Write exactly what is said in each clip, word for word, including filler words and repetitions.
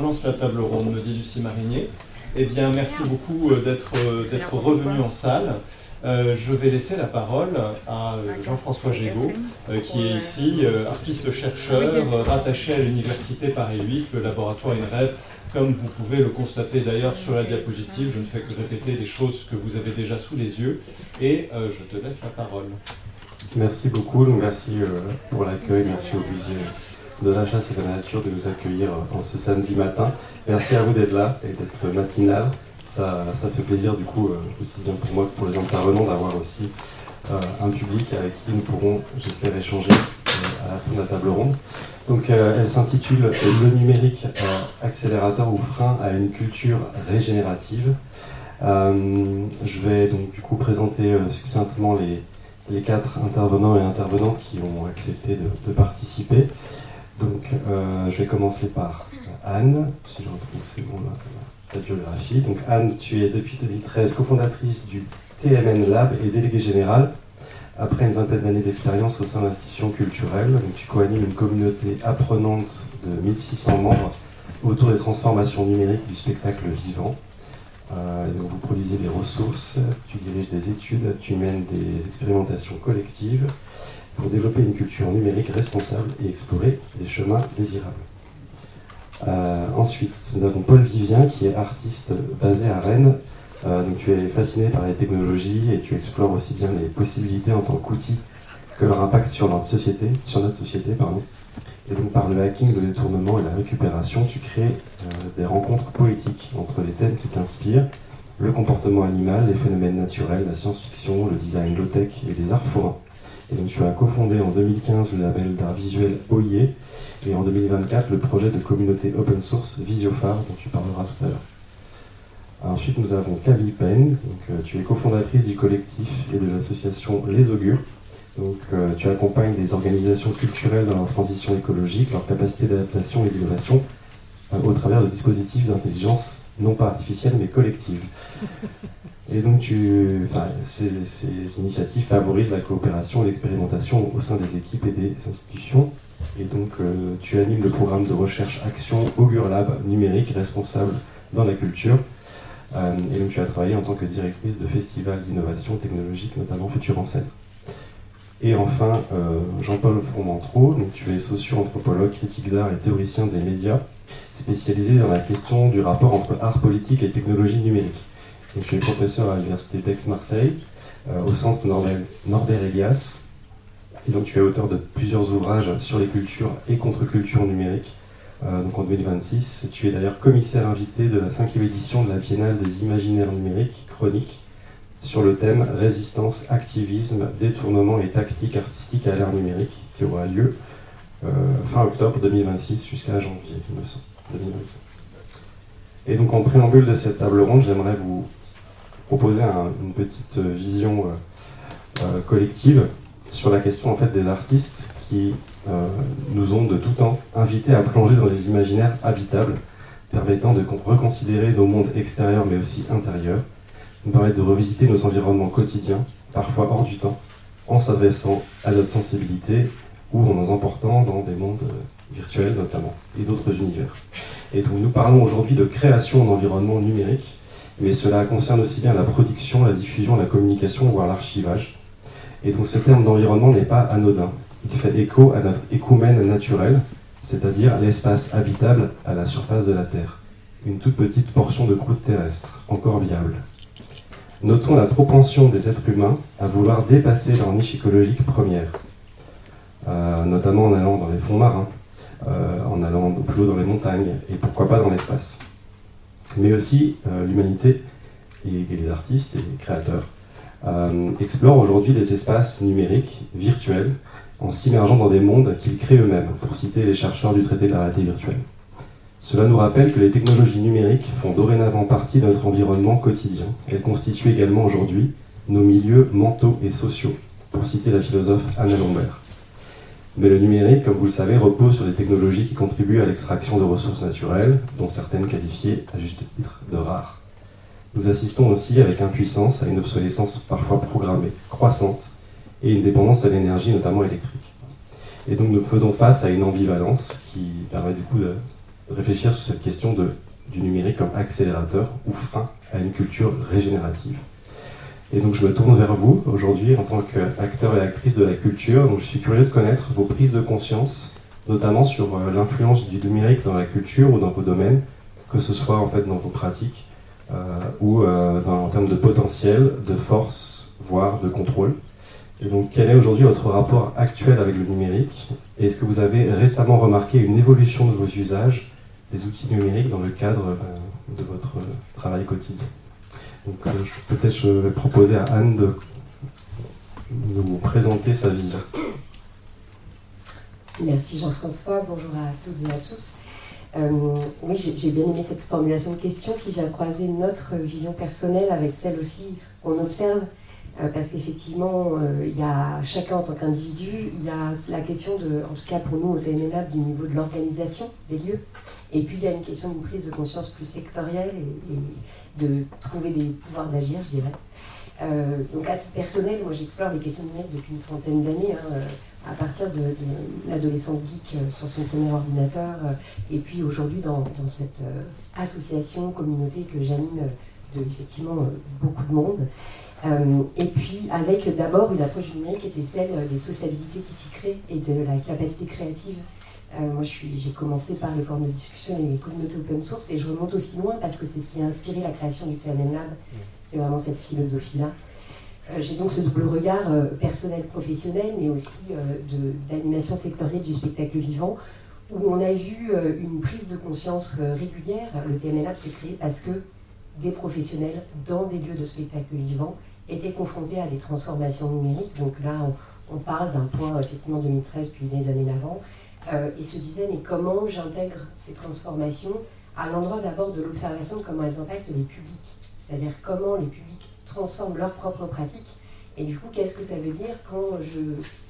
commence la table ronde, me dit Lucie Marinier. Eh bien, merci beaucoup d'être, d'être revenu en salle. Euh, je vais laisser la parole à euh, Jean-François Gégaud, euh, qui est ici, euh, artiste-chercheur, euh, rattaché à l'Université Paris huit, le laboratoire INREV. Comme vous pouvez le constater d'ailleurs sur la diapositive, je ne fais que répéter des choses que vous avez déjà sous les yeux. Et euh, je te laisse la parole. Merci beaucoup, donc merci euh, pour l'accueil, merci au musée de la chasse et de la nature de nous accueillir en ce samedi matin. Merci à vous d'être là et d'être matinal. Ça, ça fait plaisir du coup, euh, aussi bien pour moi que pour les intervenants, d'avoir aussi euh, un public avec qui nous pourrons, j'espère, échanger euh, à la fin de la table ronde. Donc euh, elle s'intitule « Le numérique euh, accélérateur ou frein à une culture régénérative ». Euh, je vais donc du coup présenter euh, succinctement les, les quatre intervenants et intervenantes qui ont accepté de, de participer. Donc euh, je vais commencer par Anne, si je retrouve c'est bon là. Ta biographie. Donc Anne, tu es depuis deux mille treize cofondatrice du T M N Lab et déléguée générale. Après une vingtaine d'années d'expérience au sein d'institutions culturelles, donc tu co-animes une communauté apprenante de mille six cents membres autour des transformations numériques du spectacle vivant. Euh, donc vous produisez des ressources, tu diriges des études, tu mènes des expérimentations collectives pour développer une culture numérique responsable et explorer les chemins désirables. Euh, ensuite, nous avons Paul Vivien qui est artiste basé à Rennes. Euh, donc tu es fasciné par les technologies et tu explores aussi bien les possibilités en tant qu'outil que leur impact sur notre société, sur notre société pardon. Et donc par le hacking, le détournement et la récupération, tu crées euh, des rencontres poétiques entre les thèmes qui t'inspirent, le comportement animal, les phénomènes naturels, la science-fiction, le design low-tech et les arts forains. Et donc tu as cofondé en deux mille quinze le label d'art visuel O I E et en deux mille vingt-quatre le projet de communauté open source Visiophare dont tu parleras tout à l'heure. Ensuite nous avons Camille Payne, donc, euh, tu es cofondatrice du collectif et de l'association Les Augures. Donc euh, tu accompagnes les organisations culturelles dans leur transition écologique, leur capacité d'adaptation et d'innovation euh, au travers de dispositifs d'intelligence non pas artificielle mais collective. Et donc, tu, enfin, ces, ces initiatives favorisent la coopération et l'expérimentation au sein des équipes et des institutions. Et donc, euh, tu animes le programme de recherche Action Augure Lab numérique responsable dans la culture. Euh, et donc, tu as travaillé en tant que directrice de festivals d'innovation technologique, notamment Futur en scène. Et enfin, euh, Jean-Paul Fromentreau, donc tu es socio-anthropologue, critique d'art et théoricien des médias, spécialisé dans la question du rapport entre art politique et technologie numérique. Donc, je suis professeur à l'université d'Aix-Marseille, euh, au centre Norbert, Norbert Elias. Et donc, tu es auteur de plusieurs ouvrages sur les cultures et contre-cultures numériques. Euh, donc, en deux mille vingt-six, tu es d'ailleurs commissaire invité de la cinquième édition de la Biennale des imaginaires numériques chroniques sur le thème Résistance, activisme, détournement et tactique artistique à l'ère numérique, qui aura lieu euh, fin octobre deux mille vingt-six jusqu'à janvier deux mille vingt-cinq. Et donc, en préambule de cette table ronde, j'aimerais vous proposer un, une petite vision euh, euh, collective sur la question en fait, des artistes qui euh, nous ont de tout temps invités à plonger dans des imaginaires habitables, permettant de reconsidérer nos mondes extérieurs mais aussi intérieurs, nous permettent de revisiter nos environnements quotidiens, parfois hors du temps, en s'adressant à notre sensibilité ou en nous emportant dans des mondes euh, virtuels notamment, et d'autres univers. Et donc nous parlons aujourd'hui de création d'environnements numériques, mais cela concerne aussi bien la production, la diffusion, la communication, voire l'archivage. Et donc ce terme d'environnement n'est pas anodin. Il fait écho à notre écoumène naturel, c'est-à-dire l'espace habitable à la surface de la Terre. Une toute petite portion de croûte terrestre, encore viable. Notons la propension des êtres humains à vouloir dépasser leur niche écologique première, euh, notamment en allant dans les fonds marins, euh, en allant plus haut dans les montagnes, et pourquoi pas dans l'espace. Mais aussi euh, l'humanité et, et les artistes et les créateurs euh, explorent aujourd'hui des espaces numériques, virtuels, en s'immergeant dans des mondes qu'ils créent eux-mêmes, pour citer les chercheurs du traité de la réalité virtuelle. Cela nous rappelle que les technologies numériques font dorénavant partie de notre environnement quotidien. Elles constituent également aujourd'hui nos milieux mentaux et sociaux, pour citer la philosophe Anna Lombert. Mais le numérique, comme vous le savez, repose sur des technologies qui contribuent à l'extraction de ressources naturelles, dont certaines qualifiées, à juste titre, de rares. Nous assistons aussi avec impuissance à une obsolescence parfois programmée, croissante, et une dépendance à l'énergie, notamment électrique. Et donc nous faisons face à une ambivalence qui permet du coup de, réfléchir sur cette question de, du numérique comme accélérateur ou frein à une culture régénérative. Et donc je me tourne vers vous aujourd'hui en tant qu'acteur et actrice de la culture. Donc je suis curieux de connaître vos prises de conscience, notamment sur euh, l'influence du numérique dans la culture ou dans vos domaines, que ce soit en fait dans vos pratiques euh, ou euh, dans, en termes de potentiel, de force, voire de contrôle. Et donc quel est aujourd'hui votre rapport actuel avec le numérique? Et est-ce que vous avez récemment remarqué une évolution de vos usages des outils numériques dans le cadre euh, de votre travail quotidien? Donc euh, peut-être je vais proposer à Anne de, de vous présenter sa vision. Merci Jean-François, bonjour à toutes et à tous. Euh, oui, j'ai, j'ai bien aimé cette formulation de question qui vient croiser notre vision personnelle avec celle aussi qu'on observe, euh, parce qu'effectivement, euh, il y a chacun en tant qu'individu, il y a la question de, en tout cas pour nous au T M N Lab, du niveau de l'organisation des lieux, et puis il y a une question d'une prise de conscience plus sectorielle et, et de trouver des pouvoirs d'agir, je dirais. Euh, donc à titre personnel, moi j'explore les questions numériques depuis une trentaine d'années, hein, euh, à partir de, de l'adolescente geek euh, sur son premier ordinateur, euh, et puis aujourd'hui dans, dans cette euh, association, communauté que j'anime euh, de effectivement euh, beaucoup de monde. Euh, et puis avec d'abord une approche du numérique qui était celle euh, des sociabilités qui s'y créent et de la capacité créative. Euh, moi je suis, j'ai commencé par les forums de discussion et les communautés open source, et je remonte aussi loin parce que c'est ce qui a inspiré la création du T M N Lab. C'était vraiment cette philosophie-là. Euh, j'ai donc ce double regard euh, personnel-professionnel, mais aussi euh, de, d'animation sectorielle du spectacle vivant, où on a vu euh, une prise de conscience euh, régulière. Le T M N Lab s'est créé parce que des professionnels dans des lieux de spectacle vivant étaient confrontés à des transformations numériques. Donc là, on, on parle d'un point, effectivement, deux mille treize, puis les années d'avant, euh, et se disaient, mais comment j'intègre ces transformations à l'endroit d'abord de l'observation de comment elles impactent les publics, c'est-à-dire comment les publics transforment leurs propres pratiques, et du coup, qu'est-ce que ça veut dire quand je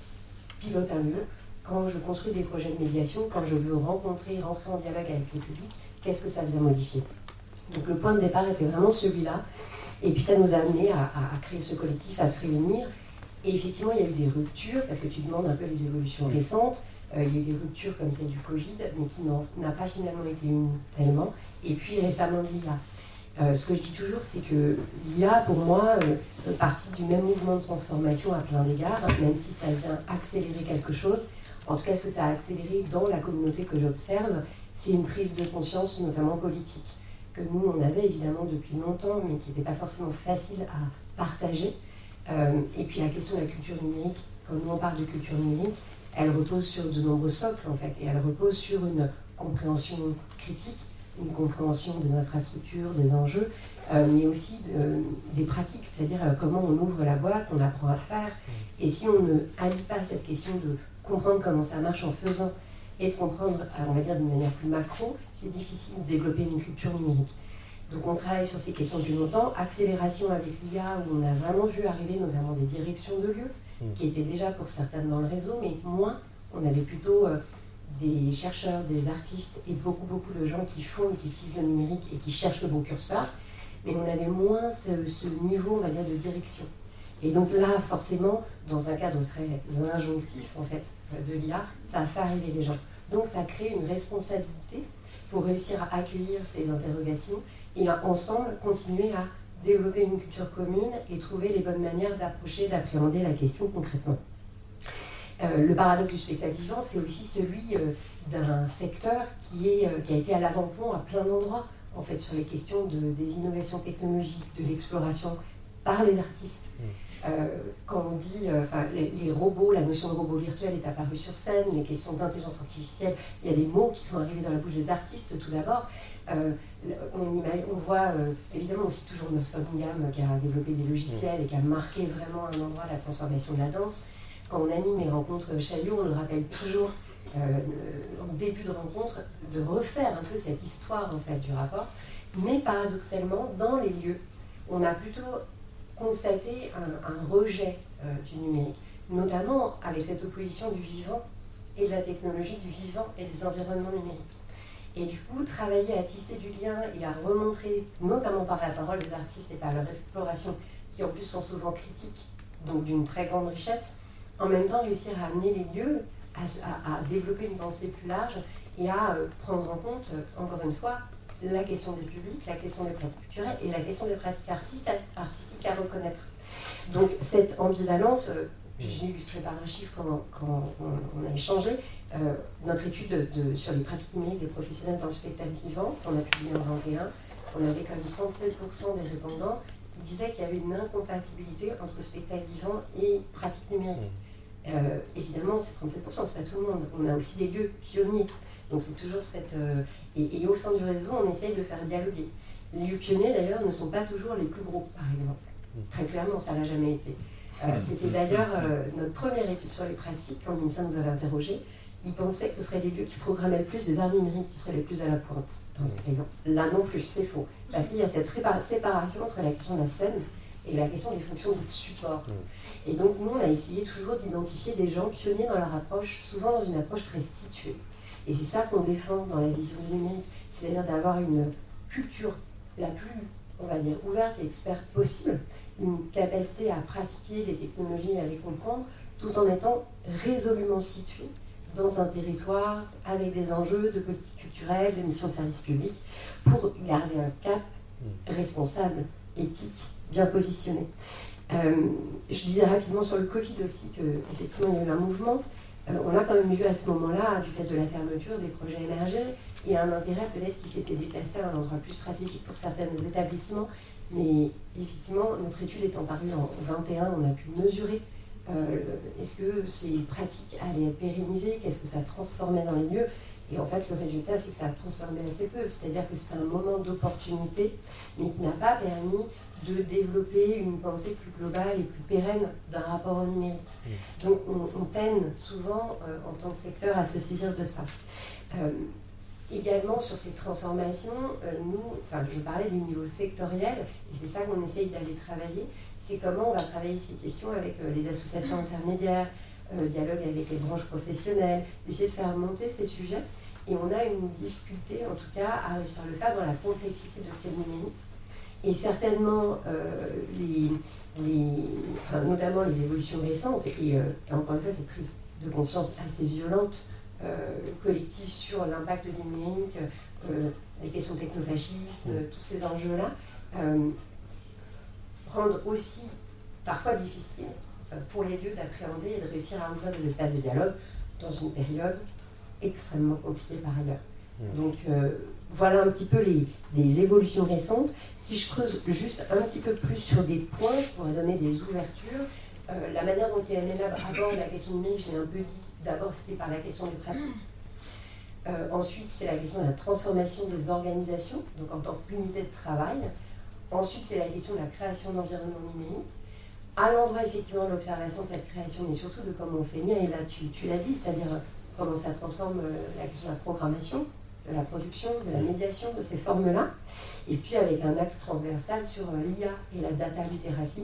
pilote un lieu, quand je construis des projets de médiation, quand je veux rencontrer, rentrer en dialogue avec les publics, qu'est-ce que ça vient modifier? Donc le point de départ était vraiment celui-là, et puis ça nous a amené à, à, à créer ce collectif, à se réunir, et effectivement il y a eu des ruptures, parce que tu demandes un peu les évolutions récentes, euh, il y a eu des ruptures comme celle du Covid, mais qui n'en, n'a pas finalement été une tellement, et puis récemment l'I A. Euh, ce que je dis toujours, c'est que l'I A, pour moi, euh, fait partie du même mouvement de transformation à plein d'égards, hein, même si ça vient accélérer quelque chose. En tout cas, ce que ça a accéléré dans la communauté que j'observe, c'est une prise de conscience, notamment politique, que nous, on avait évidemment depuis longtemps, mais qui n'était pas forcément facile à partager. Euh, et puis la question de la culture numérique, quand nous on parle de culture numérique, elle repose sur de nombreux socles, en fait, et elle repose sur une compréhension critique, une compréhension des infrastructures, des enjeux, euh, mais aussi de, des pratiques, c'est-à-dire euh, comment on ouvre la boîte, on apprend à faire. Et si on ne allie pas cette question de comprendre comment ça marche en faisant et de comprendre, on va dire d'une manière plus macro, c'est difficile de développer une culture numérique. Donc on travaille sur ces questions depuis longtemps, accélération avec l'I A, où on a vraiment vu arriver notamment des directions de lieux, qui étaient déjà pour certaines dans le réseau, mais moins, on avait plutôt... Euh, des chercheurs, des artistes et beaucoup, beaucoup de gens qui font et qui utilisent le numérique et qui cherchent le bon curseur, mais on avait moins ce, ce niveau, on va dire, de direction. Et donc là, forcément, dans un cadre très injonctif, en fait, de l'I A, ça a fait arriver les gens. Donc ça crée une responsabilité pour réussir à accueillir ces interrogations et à, ensemble, continuer à développer une culture commune et trouver les bonnes manières d'approcher, d'appréhender la question concrètement. Euh, le paradoxe du spectacle vivant, c'est aussi celui euh, d'un secteur qui, est, euh, qui a été à l'avant-plan à plein d'endroits, en fait, sur les questions de, des innovations technologiques, de l'exploration par les artistes. Euh, quand on dit, euh, les, les robots, la notion de robot virtuel est apparue sur scène, les questions d'intelligence artificielle, il y a des mots qui sont arrivés dans la bouche des artistes tout d'abord. Euh, on, on voit euh, évidemment aussi toujours Moss Cunningham qui a développé des logiciels et qui a marqué vraiment un endroit de la transformation de la danse. Quand on anime les rencontres Chaillot, on le rappelle toujours euh, en début de rencontre de refaire un peu cette histoire en fait, du rapport. Mais paradoxalement, dans les lieux, on a plutôt constaté un, un rejet euh, du numérique, notamment avec cette opposition du vivant et de la technologie, du vivant et des environnements numériques. Et du coup, travailler à tisser du lien et à remontrer, notamment par la parole des artistes et par leur exploration, qui en plus sont souvent critiques, donc d'une très grande richesse, en même temps réussir à amener les lieux à, à, à développer une pensée plus large et à euh, prendre en compte, euh, encore une fois, la question des publics, la question des pratiques culturelles et la question des pratiques artistiques, artistiques à reconnaître. Donc cette ambivalence, euh, je l'ai illustré par un chiffre quand, quand on, on a échangé, euh, notre étude de, de, sur les pratiques numériques des professionnels dans le spectacle vivant, qu'on a publié en vingt et un, on avait comme trente-sept pour cent des répondants qui disaient qu'il y avait une incompatibilité entre spectacle vivant et pratiques numériques. Euh, évidemment, c'est trente-sept pour cent, c'est pas tout le monde. On a aussi des lieux pionniers. Donc c'est toujours cette... Euh, et, et au sein du réseau, on essaye de faire dialoguer. Les lieux pionniers, d'ailleurs, ne sont pas toujours les plus gros, par exemple. Très clairement, ça n'a jamais été. Euh, C'était d'ailleurs euh, notre première étude sur les pratiques, quand l'INSA nous avait interrogés. Ils pensaient que ce seraient les lieux qui programmaient le plus des arts numériques qui seraient les plus à la pointe dans ce pays. Là non plus, c'est faux. Parce qu'il y a cette séparation entre la question de la scène et la question des fonctions dites support. Et donc nous, on a essayé toujours d'identifier des gens pionniers dans leur approche, souvent dans une approche très située. Et c'est ça qu'on défend dans la vision du numérique, c'est-à-dire d'avoir une culture la plus, on va dire, ouverte et experte possible, une capacité à pratiquer les technologies et à les comprendre, tout en étant résolument situé dans un territoire avec des enjeux de politique culturelle, de mission de service public, pour garder un cap responsable, éthique, bien positionné. Euh, je disais rapidement sur le Covid aussi qu'effectivement il y a eu un mouvement. Euh, on a quand même vu à ce moment-là, du fait de la fermeture, des projets émerger et un intérêt peut-être qui s'était déplacé à un endroit plus stratégique pour certains établissements. Mais effectivement, notre étude étant parue en vingt et un, on a pu mesurer euh, est-ce que ces pratiques allaient être pérennisées, qu'est-ce que ça transformait dans les lieux. Et en fait, le résultat, c'est que ça a transformé assez peu. C'est-à-dire que c'était un moment d'opportunité, mais qui n'a pas permis de développer une pensée plus globale et plus pérenne d'un rapport au numérique. Donc on, on peine souvent, euh, en tant que secteur, à se saisir de ça. Euh, également, sur ces transformations, euh, nous, enfin, je parlais du niveau sectoriel, et c'est ça qu'on essaye d'aller travailler, c'est comment on va travailler ces questions avec euh, les associations intermédiaires, euh, dialogue avec les branches professionnelles, essayer de faire monter ces sujets. Et on a une difficulté, en tout cas, à réussir à le faire dans la complexité de ces numériques. Et certainement, euh, les, les, enfin, notamment les évolutions récentes, et, euh, et encore une fois, cette prise de conscience assez violente, euh, collective sur l'impact du numérique, euh, les questions de technofascisme, euh, tous ces enjeux-là, euh, rendent aussi parfois difficile euh, pour les lieux d'appréhender et de réussir à ouvrir des espaces de dialogue dans une période extrêmement compliquée par ailleurs. Donc euh, voilà un petit peu les, les évolutions récentes. Si je creuse juste un petit peu plus sur des points, je pourrais donner des ouvertures. Euh, la manière dont T M L aborde la question numérique, je l'ai un peu dit, d'abord c'était par la question des pratiques. Euh, ensuite, c'est la question de la transformation des organisations, donc en tant qu'unité de travail. Ensuite, c'est la question de la création d'environnement numérique. À l'endroit, effectivement, de l'observation de cette création, mais surtout de comment on fait lien, et là, tu, tu l'as dit, c'est-à-dire comment ça transforme euh, la question de la programmation, de la production, de la médiation, de ces formes-là. Et puis, avec un axe transversal sur euh, l'I A et la data literacy.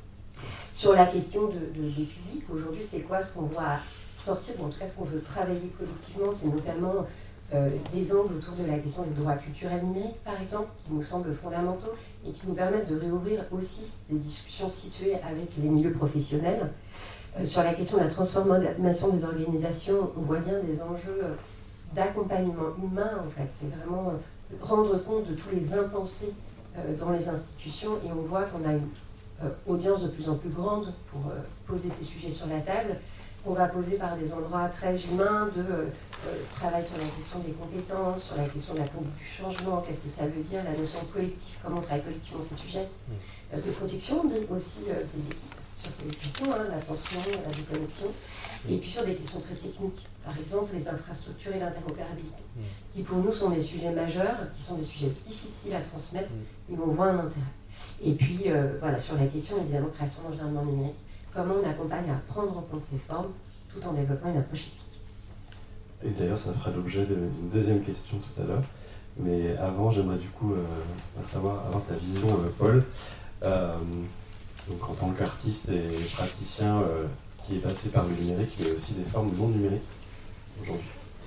Sur la question de, de, des publics, aujourd'hui, c'est quoi ce qu'on voit sortir, ou en tout cas ce qu'on veut travailler collectivement, c'est notamment euh, des angles autour de la question des droits culturels numériques, par exemple, qui nous semblent fondamentaux et qui nous permettent de réouvrir aussi des discussions situées avec les milieux professionnels. Euh, sur la question de la transformation des organisations, on voit bien des enjeux euh, d'accompagnement humain, en fait. C'est vraiment euh, rendre compte de tous les impensés euh, dans les institutions, et on voit qu'on a une euh, audience de plus en plus grande pour euh, poser ces sujets sur la table, qu'on va poser par des endroits très humains de euh, euh, travail sur la question des compétences, sur la question de la conduite du changement, qu'est-ce que ça veut dire, la notion de collectif, comment on travaille collectivement ces sujets, euh, de protection aussi euh, des équipes sur ces questions, hein, l'attention, la déconnexion, et puis sur des questions très techniques, par exemple les infrastructures et l'interopérabilité, qui pour nous sont des sujets majeurs, qui sont des sujets difficiles à transmettre, mais on voit un intérêt. Et puis euh, voilà, sur la question évidemment création d'environnement numérique, comment on accompagne à prendre en compte ces formes tout en développant une approche éthique. Et d'ailleurs, ça fera l'objet d'une deuxième question tout à l'heure. Mais avant, j'aimerais du coup euh, savoir, avoir ta vision, euh, Paul. Euh, donc, en tant qu'artiste et praticien euh, qui est passé par le numérique, il y a aussi des formes non numériques aujourd'hui.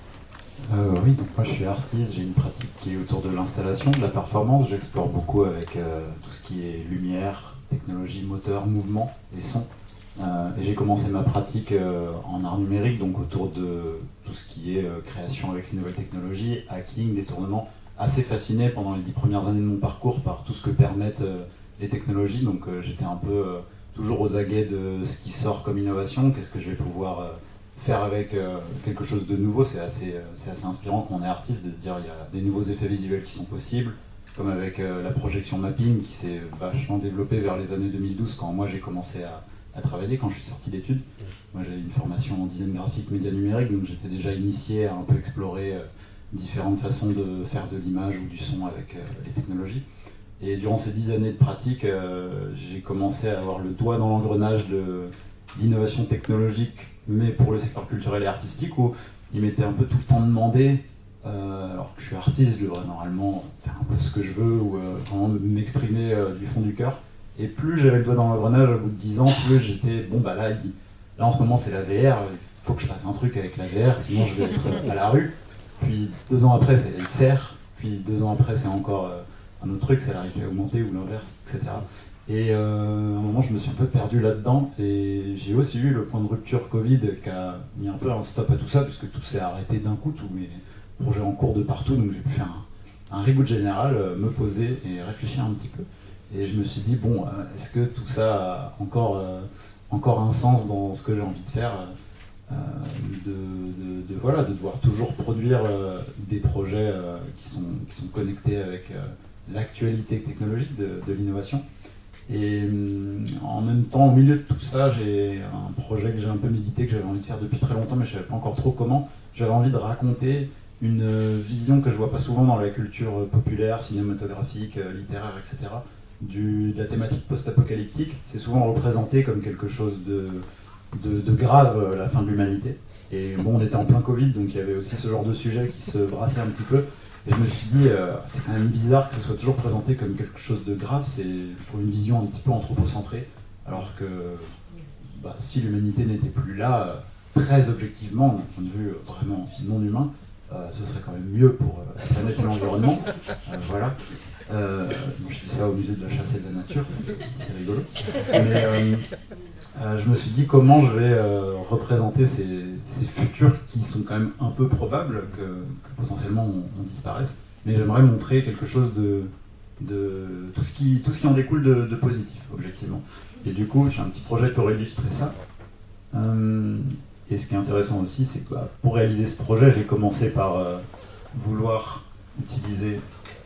Euh, oui, donc moi je suis artiste, j'ai une pratique qui est autour de l'installation, de la performance. J'explore beaucoup avec euh, tout ce qui est lumière, technologie, moteur, mouvement et son. Euh, et j'ai commencé ma pratique euh, en art numérique, donc autour de tout ce qui est euh, création avec les nouvelles technologies, hacking, détournement, assez fasciné pendant les dix premières années de mon parcours par tout ce que permettent euh, les technologies. Donc euh, j'étais un peu euh, toujours aux aguets de ce qui sort comme innovation, qu'est-ce que je vais pouvoir euh, faire avec euh, quelque chose de nouveau. C'est assez, euh, c'est assez inspirant quand on est artiste de se dire il y a des nouveaux effets visuels qui sont possibles, comme avec euh, la projection mapping qui s'est vachement développée vers les années deux mille douze quand moi j'ai commencé à à travailler quand je suis sorti d'études. Moi j'avais une formation en design graphique, média numérique, donc j'étais déjà initié à un peu explorer euh, différentes façons de faire de l'image ou du son avec euh, les technologies. Et durant ces dix années de pratique, euh, j'ai commencé à avoir le doigt dans l'engrenage de l'innovation technologique, mais pour le secteur culturel et artistique, où il m'était un peu tout le temps demandé, euh, alors que je suis artiste, je devrais normalement faire un peu ce que je veux ou euh, vraiment m'exprimer euh, du fond du cœur. Et plus j'avais le doigt dans l'engrenage au bout de dix ans, plus j'étais, bon bah là, il, là en ce moment c'est la V R, il faut que je fasse un truc avec la V R, sinon je vais être à la rue. Puis deux ans après c'est la X R, puis deux ans après c'est encore euh, un autre truc, c'est la réalité augmentée ou l'inverse, et cetera. Et euh, à un moment je me suis un peu perdu là-dedans, et j'ai aussi eu le point de rupture Covid qui a mis un peu un stop à tout ça, puisque tout s'est arrêté d'un coup, tous mes projets en cours de partout, donc j'ai pu faire un, un reboot général, euh, me poser et réfléchir un petit peu. Et je me suis dit, bon, euh, est-ce que tout ça a encore, euh, encore un sens dans ce que j'ai envie de faire euh, de, de, de, voilà, de devoir toujours produire euh, des projets euh, qui, sont, qui sont connectés avec euh, l'actualité technologique de, de l'innovation. Et euh, en même temps, au milieu de tout ça, j'ai un projet que j'ai un peu médité, que j'avais envie de faire depuis très longtemps, mais je ne savais pas encore trop comment. J'avais envie de raconter une vision que je ne vois pas souvent dans la culture populaire, cinématographique, littéraire, et cetera, Du, de la thématique post-apocalyptique. C'est souvent représenté comme quelque chose de, de, de grave, la fin de l'humanité. Et bon, on était en plein Covid, donc il y avait aussi ce genre de sujet qui se brassait un petit peu. Et je me suis dit, euh, c'est quand même bizarre que ce soit toujours présenté comme quelque chose de grave. C'est, je trouve, une vision un petit peu anthropocentrée, alors que bah, si l'humanité n'était plus là, très objectivement, d'un point de vue vraiment non humain, euh, ce serait quand même mieux pour euh, la planète et l'environnement. Euh, voilà. Euh, je dis ça au musée de la chasse et de la nature, c'est, c'est rigolo. Mais euh, euh, je me suis dit comment je vais euh, représenter ces, ces futurs qui sont quand même un peu probables que, que potentiellement on, on disparaisse. Mais j'aimerais montrer quelque chose de, de tout, ce qui, tout ce qui en découle de, de positif, objectivement. Et du coup, j'ai un petit projet pour illustrer ça. Euh, et ce qui est intéressant aussi, c'est que bah, pour réaliser ce projet, j'ai commencé par euh, vouloir utiliser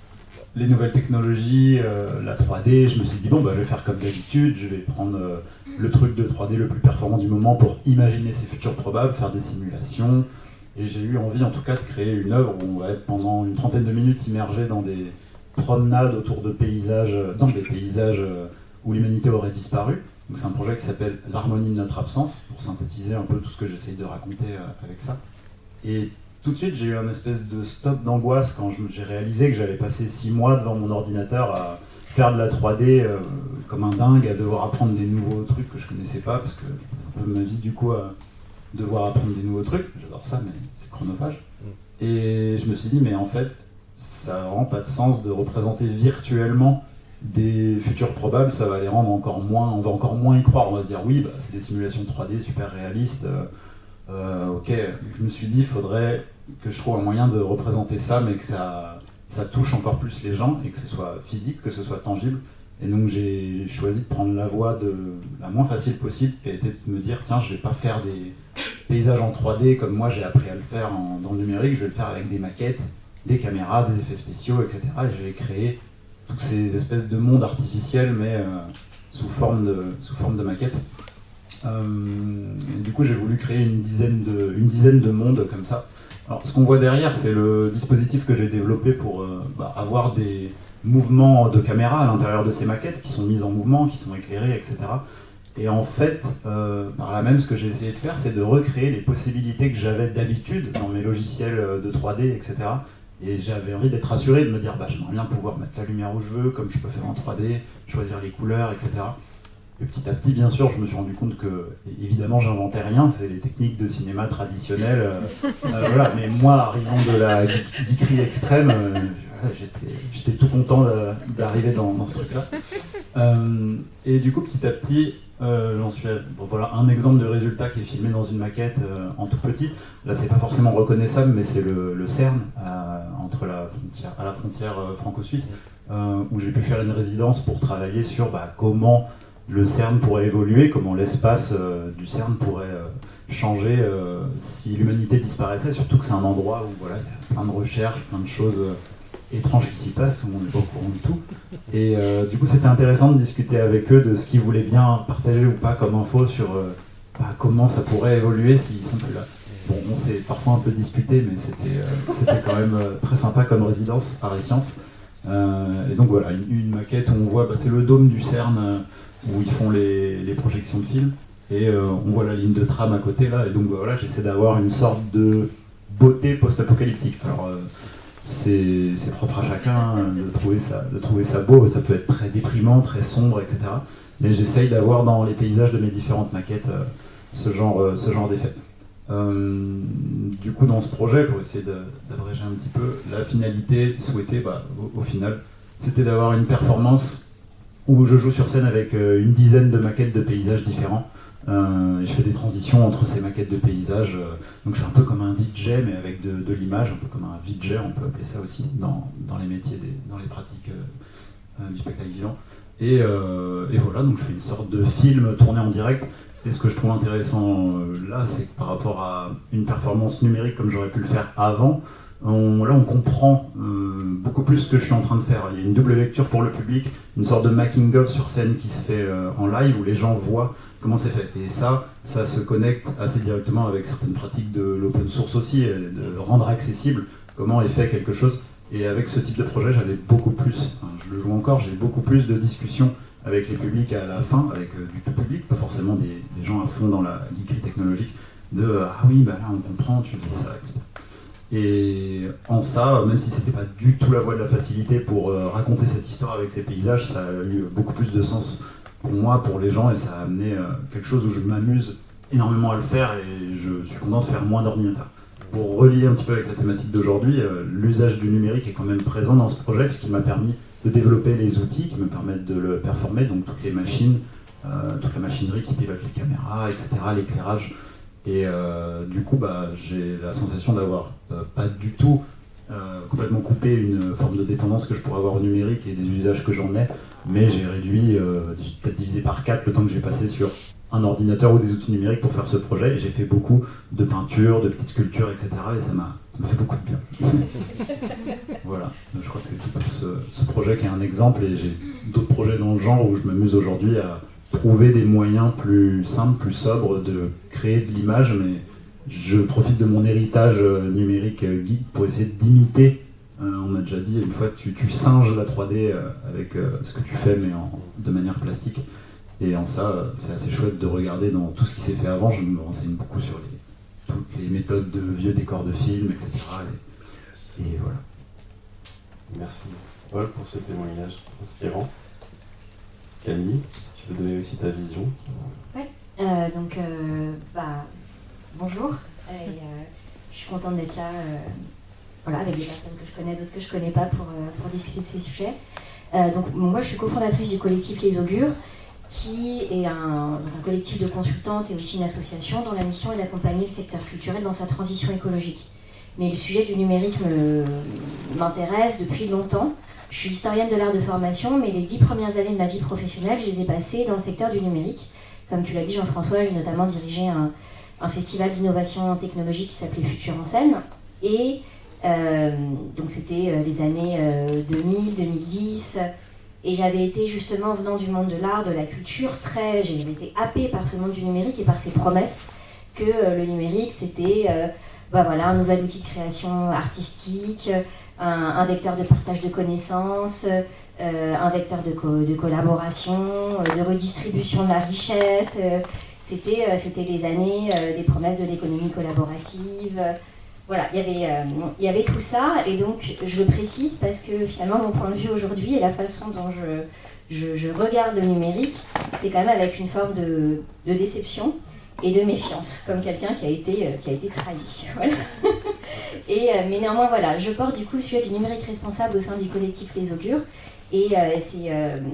les nouvelles technologies, euh, la trois D. Je me suis dit, bon, bah, je vais faire comme d'habitude, je vais prendre euh, le truc de trois D le plus performant du moment pour imaginer ces futurs probables, faire des simulations. Et j'ai eu envie, en tout cas, de créer une œuvre où on va être pendant une trentaine de minutes immergé dans des promenades autour de paysages, dans des paysages où l'humanité aurait disparu. Donc c'est un projet qui s'appelle L'harmonie de notre absence, pour synthétiser un peu tout ce que j'essaye de raconter avec ça. Et tout de suite, j'ai eu un espèce de stop d'angoisse quand j'ai réalisé que j'allais passer six mois devant mon ordinateur à faire de la trois D euh, comme un dingue, à devoir apprendre des nouveaux trucs que je connaissais pas, parce que je passe ma vie du coup à devoir apprendre des nouveaux trucs. J'adore ça, mais c'est chronophage. Et je me suis dit, mais en fait, ça n'a vraiment pas de sens de représenter virtuellement des futurs probables, ça va les rendre encore moins, on va encore moins y croire, on va se dire oui, bah, c'est des simulations trois D super réalistes, euh, euh, ok, je me suis dit, il faudrait que je trouve un moyen de représenter ça, mais que ça, ça touche encore plus les gens, et que ce soit physique, que ce soit tangible, et donc j'ai choisi de prendre la voie de la moins facile possible, qui a été de me dire, tiens, je vais pas faire des paysages en trois D comme moi j'ai appris à le faire en, dans le numérique, je vais le faire avec des maquettes, des caméras, des effets spéciaux, et cetera, et je vais créer toutes ces espèces de mondes artificiels, mais euh, sous, forme de, sous forme de maquettes. Euh, du coup, j'ai voulu créer une dizaine, de, une dizaine de mondes comme ça. Alors, ce qu'on voit derrière, c'est le dispositif que j'ai développé pour euh, bah, avoir des mouvements de caméra à l'intérieur de ces maquettes, qui sont mises en mouvement, qui sont éclairées, et cetera. Et en fait, euh, par là même, ce que j'ai essayé de faire, c'est de recréer les possibilités que j'avais d'habitude dans mes logiciels de trois D, et cetera. Et j'avais envie d'être rassuré, de me dire bah, j'aimerais bien pouvoir mettre la lumière où je veux, comme je peux faire en trois D, choisir les couleurs, et cetera. Et petit à petit, bien sûr, je me suis rendu compte que, évidemment, j'inventais rien, c'est les techniques de cinéma traditionnelles. Euh, euh, voilà. Mais moi, arrivant de la geekerie extrême, euh, j'étais, j'étais tout content de, d'arriver dans, dans ce truc-là. Euh, et du coup, petit à petit, euh, j'en suis à, bon, voilà un exemple de résultat qui est filmé dans une maquette euh, en tout petit. Là, c'est pas forcément reconnaissable, mais c'est le, le CERN, euh, entre la frontière, à la frontière euh, franco-suisse, euh, où j'ai pu faire une résidence pour travailler sur bah, comment le CERN pourrait évoluer, comment l'espace euh, du CERN pourrait euh, changer euh, si l'humanité disparaissait, surtout que c'est un endroit où voilà, il y a plein de recherches, plein de choses euh, étranges qui s'y passent, où on n'est pas au courant du tout. Et euh, du coup, c'était intéressant de discuter avec eux de ce qu'ils voulaient bien partager ou pas comme info sur euh, bah, comment ça pourrait évoluer s'ils sont plus là. Bon, on s'est parfois un peu disputé, mais c'était euh, c'était quand même euh, très sympa comme résidence par les sciences. Euh, et donc voilà, une, une maquette où on voit, bah, c'est le dôme du CERN euh, où ils font les, les projections de films. Et euh, on voit la ligne de tram à côté là, et donc bah, voilà, j'essaie d'avoir une sorte de beauté post-apocalyptique. Alors euh, c'est, c'est propre à chacun hein, de, trouver ça, de trouver ça beau, ça peut être très déprimant, très sombre, et cetera. Mais j'essaye d'avoir dans les paysages de mes différentes maquettes euh, ce genre, euh, ce genre d'effet. Euh, du coup, dans ce projet, pour essayer de, d'abréger un petit peu, la finalité souhaitée, bah, au, au final, c'était d'avoir une performance où je joue sur scène avec euh, une dizaine de maquettes de paysages différents. Euh, et je fais des transitions entre ces maquettes de paysages. Euh, donc je suis un peu comme un D J, mais avec de, de l'image, un peu comme un V J, on peut appeler ça aussi, dans, dans les métiers, des, dans les pratiques euh, euh, du spectacle vivant. Et, euh, et voilà, donc je fais une sorte de film tourné en direct. Et ce que je trouve intéressant euh, là, c'est que par rapport à une performance numérique comme j'aurais pu le faire avant, on, là on comprend euh, beaucoup plus ce que je suis en train de faire. Il y a une double lecture pour le public, une sorte de making-of sur scène qui se fait euh, en live où les gens voient comment c'est fait. Et ça, ça se connecte assez directement avec certaines pratiques de l'open source aussi, et de rendre accessible comment est fait quelque chose. Et avec ce type de projet, j'avais beaucoup plus, enfin, je le joue encore, j'ai beaucoup plus de discussions avec les publics à la fin, avec euh, du tout public, pas forcément des, des gens à fond dans la geekerie technologique, de euh, ah oui, bah là on comprend, tu dis ça, et cetera. Et en ça, même si c'était pas du tout la voie de la facilité pour euh, raconter cette histoire avec ces paysages, ça a eu beaucoup plus de sens pour moi, pour les gens, et ça a amené euh, quelque chose où je m'amuse énormément à le faire, et je suis content de faire moins d'ordinateur. Pour relier un petit peu avec la thématique d'aujourd'hui, euh, l'usage du numérique est quand même présent dans ce projet, puisqu'il m'a permis de développer les outils qui me permettent de le performer, donc toutes les machines, euh, toute la machinerie qui pilote les caméras, et cetera, l'éclairage. Et euh, du coup, bah, j'ai la sensation d'avoir euh, pas du tout euh, complètement coupé une forme de dépendance que je pourrais avoir au numérique et des usages que j'en ai, mais j'ai réduit, euh, j'ai peut-être divisé par quatre le temps que j'ai passé sur un ordinateur ou des outils numériques pour faire ce projet, et j'ai fait beaucoup de peintures, de petites sculptures, et cetera. Et ça m'a, ça m'a fait beaucoup de bien. Voilà, donc je crois que c'est tout pour ce, ce projet qui est un exemple, et j'ai d'autres projets dans le genre où je m'amuse aujourd'hui à trouver des moyens plus simples, plus sobres de créer de l'image, mais je profite de mon héritage numérique geek pour essayer d'imiter. Euh, on m'a déjà dit une fois, tu, tu singes la trois D euh, avec euh, ce que tu fais, mais en, de manière plastique. Et en ça, euh, c'est assez chouette de regarder dans tout ce qui s'est fait avant. Je me renseigne beaucoup sur les, toutes les méthodes de vieux décors de films, et cetera. Et, et voilà. Merci Paul pour ce témoignage inspirant. Camille, si tu veux donner aussi ta vision. Oui, euh, donc euh, bah, bonjour. Et, euh, je suis contente d'être là. Euh, Voilà, avec des personnes que je connais, d'autres que je ne connais pas pour, euh, pour discuter de ces sujets. Euh, donc, moi, je suis cofondatrice du collectif Les Augures, qui est un, donc un collectif de consultantes et aussi une association dont la mission est d'accompagner le secteur culturel dans sa transition écologique. Mais le sujet du numérique me, m'intéresse depuis longtemps. Je suis historienne de l'art de formation, mais les dix premières années de ma vie professionnelle, je les ai passées dans le secteur du numérique. Comme tu l'as dit, Jean-François, j'ai notamment dirigé un, un festival d'innovation technologique qui s'appelait Futur en scène. Et Euh, donc c'était euh, les années euh, deux mille, deux mille dix, et j'avais été justement venant du monde de l'art, de la culture, très, j'avais été happée par ce monde du numérique et par ses promesses que euh, le numérique c'était euh, bah voilà, un nouvel outil de création artistique, un, un vecteur de partage de connaissances, euh, un vecteur de, co- de collaboration, euh, de redistribution de la richesse. Euh, c'était, euh, c'était les années euh, des promesses de l'économie collaborative. Voilà, il y avait, euh, il y avait tout ça, et donc je le précise parce que finalement mon point de vue aujourd'hui et la façon dont je, je, je regarde le numérique, c'est quand même avec une forme de, de déception et de méfiance, comme quelqu'un qui a été, euh, qui a été trahi. Voilà. Et, euh, mais néanmoins, voilà, je porte du coup le sujet du numérique responsable au sein du collectif Les Augures, et euh, c'est, euh,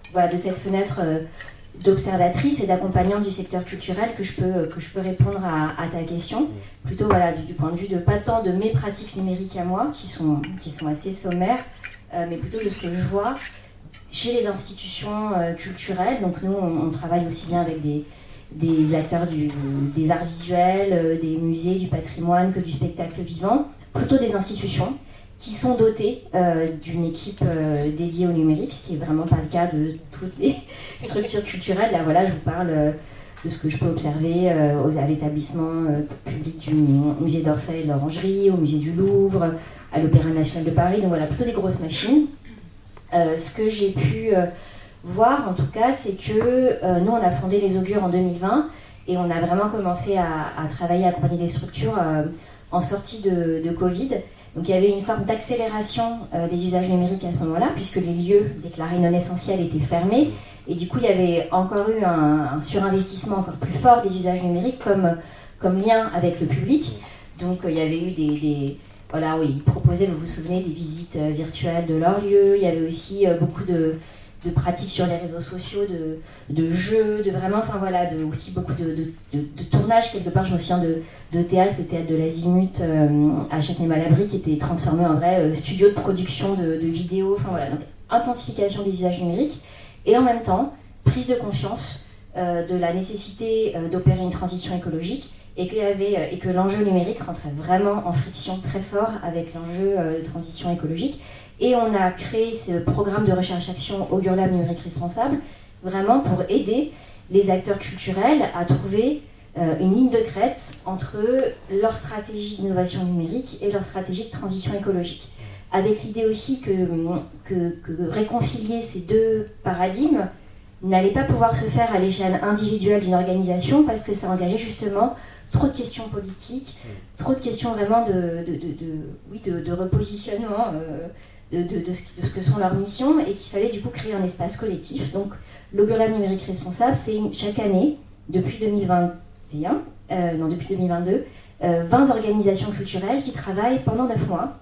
voilà, de cette fenêtre euh, d'observatrice et d'accompagnante du secteur culturel que je peux, que je peux répondre à, à ta question. Plutôt voilà, du, du point de vue de pas tant de mes pratiques numériques à moi, qui sont, qui sont assez sommaires, euh, mais plutôt de ce que je vois chez les institutions euh, culturelles. Donc nous, on, on travaille aussi bien avec des, des acteurs du, des arts visuels, euh, des musées, du patrimoine, que du spectacle vivant, plutôt des institutions qui sont dotées euh, d'une équipe euh, dédiée au numérique, ce qui n'est vraiment pas le cas de toutes les structures culturelles. Là, voilà, je vous parle euh, de ce que je peux observer euh, aux, à l'établissement euh, public du musée d'Orsay et de l'Orangerie, au musée du Louvre, à l'Opéra National de Paris. Donc voilà, plutôt des grosses machines. Euh, ce que j'ai pu euh, voir, en tout cas, c'est que euh, nous, on a fondé les Augures en deux mille vingt et on a vraiment commencé à, à travailler, à accompagner des structures euh, en sortie de, de Covid. Donc il y avait une forme d'accélération euh, des usages numériques à ce moment-là, puisque les lieux déclarés non essentiels étaient fermés. Et du coup, il y avait encore eu un, un surinvestissement encore plus fort des usages numériques comme, comme lien avec le public. Donc euh, il y avait eu des... des voilà, oui, ils proposaient, vous vous souvenez, des visites euh, virtuelles de leurs lieux. Il y avait aussi euh, beaucoup de, de pratiques sur les réseaux sociaux, de, de jeux, de vraiment, enfin voilà, de, aussi beaucoup de, de, de, de tournages. Quelque part, je me souviens de, de théâtre, le théâtre de l'Azimut euh, à Châtenay-Malabry, qui était transformé en vrai euh, studio de production de, de vidéos. Enfin voilà, donc intensification des usages numériques et en même temps prise de conscience euh, de la nécessité euh, d'opérer une transition écologique. Et, qu'il y avait, euh, et que l'enjeu numérique rentrait vraiment en friction très fort avec l'enjeu euh, de transition écologique. Et on a créé ce programme de recherche-action Augure Lab numérique responsable, vraiment pour aider les acteurs culturels à trouver euh, une ligne de crête entre leur stratégie d'innovation numérique et leur stratégie de transition écologique. Avec l'idée aussi que, que, que réconcilier ces deux paradigmes n'allait pas pouvoir se faire à l'échelle individuelle d'une organisation parce que ça engageait justement trop de questions politiques, trop de questions vraiment de, de, de, de, oui, de, de repositionnement euh, de, de, de, ce, de ce que sont leurs missions et qu'il fallait du coup créer un espace collectif. Donc l'Augure Lab numérique responsable, c'est chaque année, depuis deux mille vingt et un, euh, non depuis deux mille vingt-deux, euh, vingt organisations culturelles qui travaillent pendant neuf mois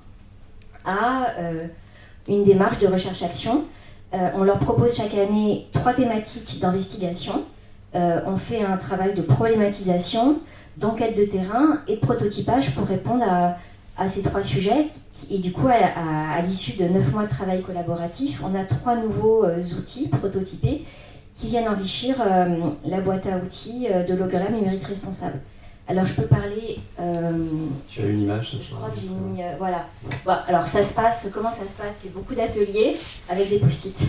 à euh, une démarche de recherche-action. Euh, on leur propose chaque année trois thématiques d'investigation. Euh, on fait un travail de problématisation, d'enquête de terrain et de prototypage pour répondre à, à ces trois sujets. Et du coup, à, à, à l'issue de neuf mois de travail collaboratif, on a trois nouveaux euh, outils prototypés qui viennent enrichir euh, la boîte à outils euh, de l'Augure Lab numérique responsable. Alors, je peux parler... Euh, tu as une image, ça Je crois que j'ai mis... Euh, voilà. Bon, alors, ça se passe... Comment ça se passe? C'est beaucoup d'ateliers avec des post-it.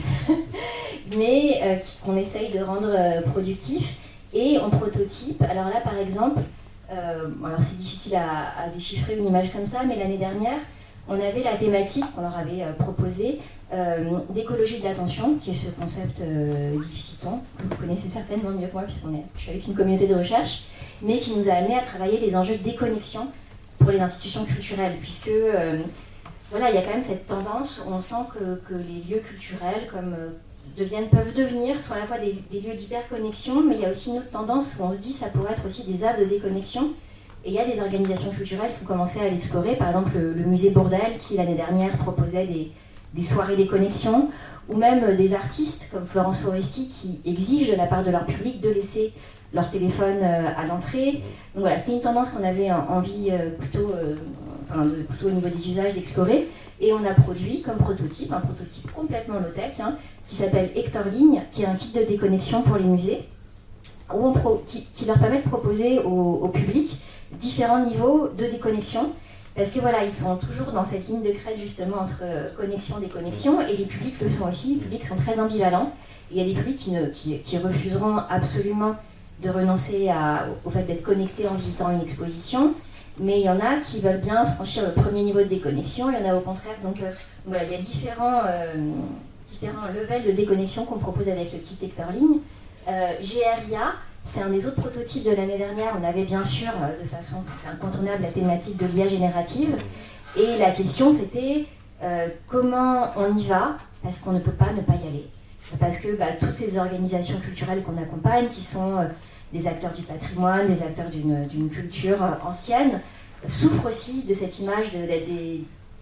mais euh, qu'on essaye de rendre euh, productifs. Et on prototype. Alors là, par exemple, euh, alors c'est difficile à, à déchiffrer une image comme ça, mais l'année dernière, on avait la thématique qu'on leur avait euh, proposée euh, d'écologie de l'attention, qui est ce concept euh, d'Yves-Citon, que vous connaissez certainement mieux que moi, puisqu'on est, je suis avec une communauté de recherche, mais qui nous a amené à travailler les enjeux de déconnexion pour les institutions culturelles, puisque euh, voilà, il y a quand même cette tendance où on sent que, que les lieux culturels, comme euh, Deviennent, peuvent devenir sont à la fois des, des lieux d'hyperconnexion, mais il y a aussi une autre tendance où on se dit que ça pourrait être aussi des aires de déconnexion. Et il y a des organisations culturelles qui ont commencé à l'explorer, par exemple le, le musée Bourdelle qui l'année dernière proposait des, des soirées déconnexion, ou même des artistes comme Florence Foresti qui exigent de la part de leur public de laisser leur téléphone à l'entrée. Donc voilà, c'était une tendance qu'on avait envie plutôt, euh, enfin, de, plutôt au niveau des usages d'explorer. Et on a produit comme prototype, un prototype complètement low-tech, hein, qui s'appelle Hector Ligne, qui est un kit de déconnexion pour les musées, où on pro, qui, qui leur permet de proposer au, au public différents niveaux de déconnexion, parce que voilà, ils sont toujours dans cette ligne de crête justement entre connexion et déconnexion, et les publics le sont aussi, les publics sont très ambivalents. Il y a des publics qui, ne, qui, qui refuseront absolument de renoncer à, au fait d'être connectés en visitant une exposition, mais il y en a qui veulent bien franchir le premier niveau de déconnexion, il y en a au contraire, donc euh, voilà, il y a différents, euh, différents levels de déconnexion qu'on propose avec le kit Hector Ligne. Euh, G R I A, c'est un des autres prototypes de l'année dernière, on avait bien sûr, euh, de façon c'est incontournable, la thématique de l'I A générative, et la question c'était euh, comment on y va, parce qu'on ne peut pas ne pas y aller. Parce que bah, toutes ces organisations culturelles qu'on accompagne, qui sont euh, des acteurs du patrimoine, des acteurs d'une, d'une culture euh, ancienne, euh, souffrent aussi de cette image de, de, de,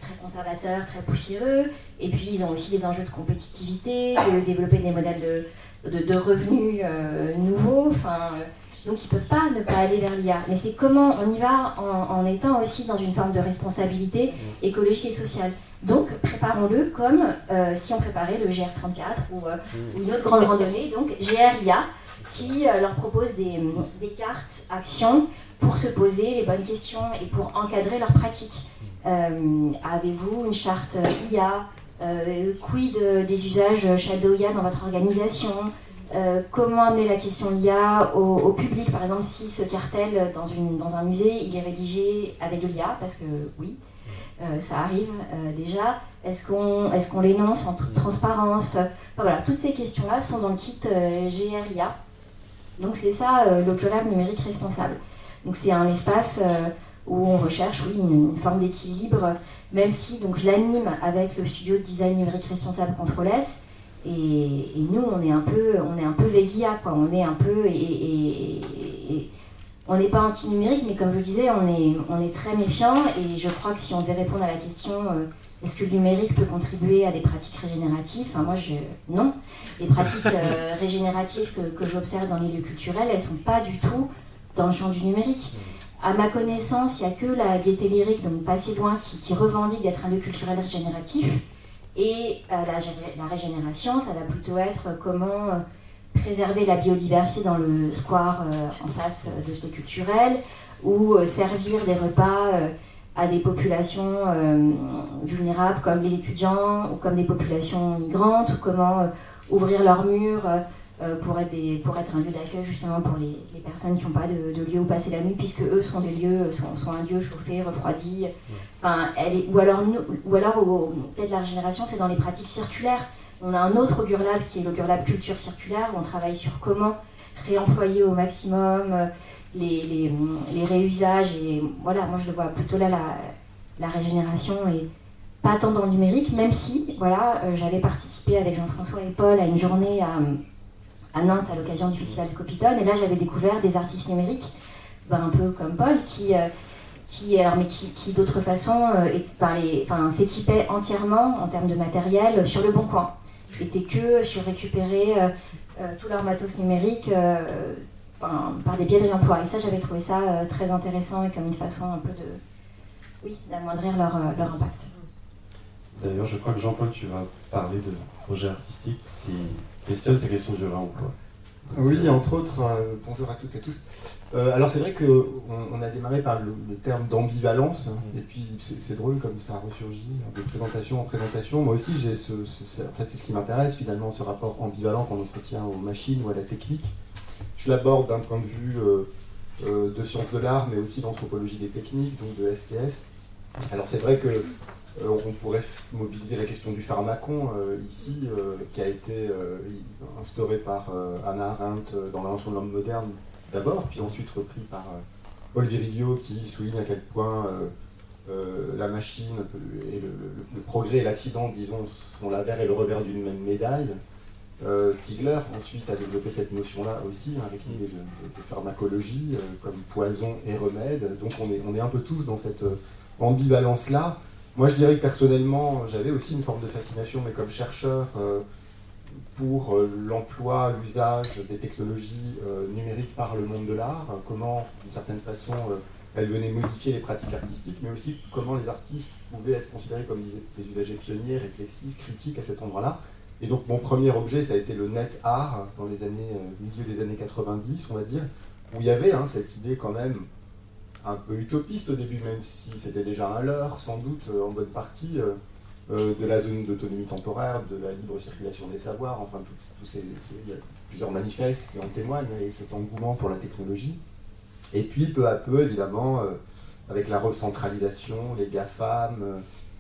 très conservateurs, très poussiéreux. Et puis ils ont aussi des enjeux de compétitivité, de développer des modèles de, de, de revenus euh, nouveaux. Enfin, donc ils ne peuvent pas ne pas aller vers l'I A. Mais c'est comment on y va en, en étant aussi dans une forme de responsabilité écologique et sociale. Donc préparons-le comme euh, si on préparait le G R trente-quatre ou, euh, ou une autre grande randonnée, donc G R I A, qui euh, leur propose des, des cartes actions pour se poser les bonnes questions et pour encadrer leurs pratiques. Euh, avez-vous une charte I A? euh, Quid des usages Shadow I A dans votre organisation? euh, Comment amener la question I A au, au public? Par exemple, si ce cartel dans, une, dans un musée, il est rédigé avec de l'I A, parce que oui, euh, ça arrive euh, déjà. Est-ce qu'on est-ce qu'on l'énonce en toute transparence? Enfin, voilà, toutes ces questions-là sont dans le kit euh, G R I A. Donc c'est ça euh, le Global numérique responsable. Donc c'est un espace euh, où on recherche, oui, une, une forme d'équilibre, même si donc je l'anime avec le studio de design numérique responsable Control S, et, et nous on est un peu, on est un peu Veguia, quoi. On est un peu, et, et, et, et on n'est pas anti-numérique, mais comme je le disais, on est, on est très méfiant, et je crois que si on devait répondre à la question euh, est-ce que le numérique peut contribuer à des pratiques régénératives? Enfin, moi, je... non. Les pratiques euh, régénératives que, que j'observe dans les lieux culturels, elles ne sont pas du tout dans le champ du numérique. À ma connaissance, il n'y a que la Gaieté Lyrique, donc pas si loin, qui, qui revendique d'être un lieu culturel régénératif. Et euh, la, la régénération, ça va plutôt être comment euh, préserver la biodiversité dans le square euh, en face de ce lieu culturel, ou euh, servir des repas euh, à des populations euh, vulnérables comme les étudiants, ou comme des populations migrantes, ou comment euh, ouvrir leurs murs euh, pour, être des, pour être un lieu d'accueil justement pour les, les personnes qui n'ont pas de, de lieu où passer la nuit, puisque eux sont des lieux, sont, sont un lieu chauffé, refroidi. Enfin, elle est, ou alors, ou alors peut-être la régénération, c'est dans les pratiques circulaires. On a un autre GurLab qui est le GurLab Culture Circulaire, où on travaille sur comment réemployer au maximum les, les, les réusages. Et voilà, moi je le vois plutôt là, la, la régénération, et pas tant dans le numérique, même si voilà, euh, j'avais participé avec Jean-François et Paul à une journée à, à Nantes à l'occasion du Festival Scopitone, et là j'avais découvert des artistes numériques, ben, un peu comme Paul, qui, euh, qui, alors, mais qui, qui d'autre façon euh, enfin, enfin, s'équipaient entièrement en termes de matériel sur le Bon Coin. C'était que sur récupérer euh, euh, tout leur matos numérique euh, enfin, par des biais de réemploi. Et ça, j'avais trouvé ça euh, très intéressant, et comme une façon un peu de, oui, d'amoindrir leur, euh, leur impact. D'ailleurs, je crois que Jean-Paul, tu vas parler de projets artistiques qui questionnent ces questions du réemploi. Oui, entre autres, euh, bonjour à toutes et à tous. Euh, alors c'est vrai qu'on on a démarré par le, le terme d'ambivalence, et puis c'est, c'est drôle comme ça ressurgit de présentation en présentation. Moi aussi, j'ai ce, ce, en fait, c'est ce qui m'intéresse finalement, ce rapport ambivalent qu'on entretient aux machines ou à la technique. Je l'aborde d'un point de vue euh, euh, de sciences de l'art, mais aussi d'anthropologie des techniques, donc de S T S. Alors c'est vrai que Euh, on pourrait f- mobiliser la question du pharmacon euh, ici, euh, qui a été euh, instauré par euh, Hannah Arendt euh, dans l'invention de l'homme moderne d'abord, puis ensuite repris par euh, Paul Virilio, qui souligne à quel point euh, euh, la machine et le, le, le progrès et l'accident, disons, sont l'avers et le revers d'une même médaille. Euh, Stigler ensuite a développé cette notion-là aussi, hein, avec une idée de, de, de pharmacologie euh, comme poison et remède. Donc on est, on est un peu tous dans cette euh, ambivalence-là. Moi, je dirais que personnellement, j'avais aussi une forme de fascination, mais comme chercheur, euh, pour euh, l'emploi, l'usage des technologies euh, numériques par le monde de l'art, euh, comment, d'une certaine façon, euh, elles venaient modifier les pratiques artistiques, mais aussi comment les artistes pouvaient être considérés comme des, des usagers pionniers, réflexifs, critiques à cet endroit-là. Et donc, mon premier objet, ça a été le net art, dans les années, euh, milieu des années quatre-vingt-dix, on va dire, où il y avait hein, cette idée quand même un peu utopiste au début, même si c'était déjà un leurre, sans doute, euh, en bonne partie, euh, euh, de la zone d'autonomie temporaire, de la libre circulation des savoirs, enfin, tous ces, ces, il y a plusieurs manifestes qui en témoignent, et cet engouement pour la technologie. Et puis, peu à peu, évidemment, euh, avec la recentralisation, les GAFAM, euh,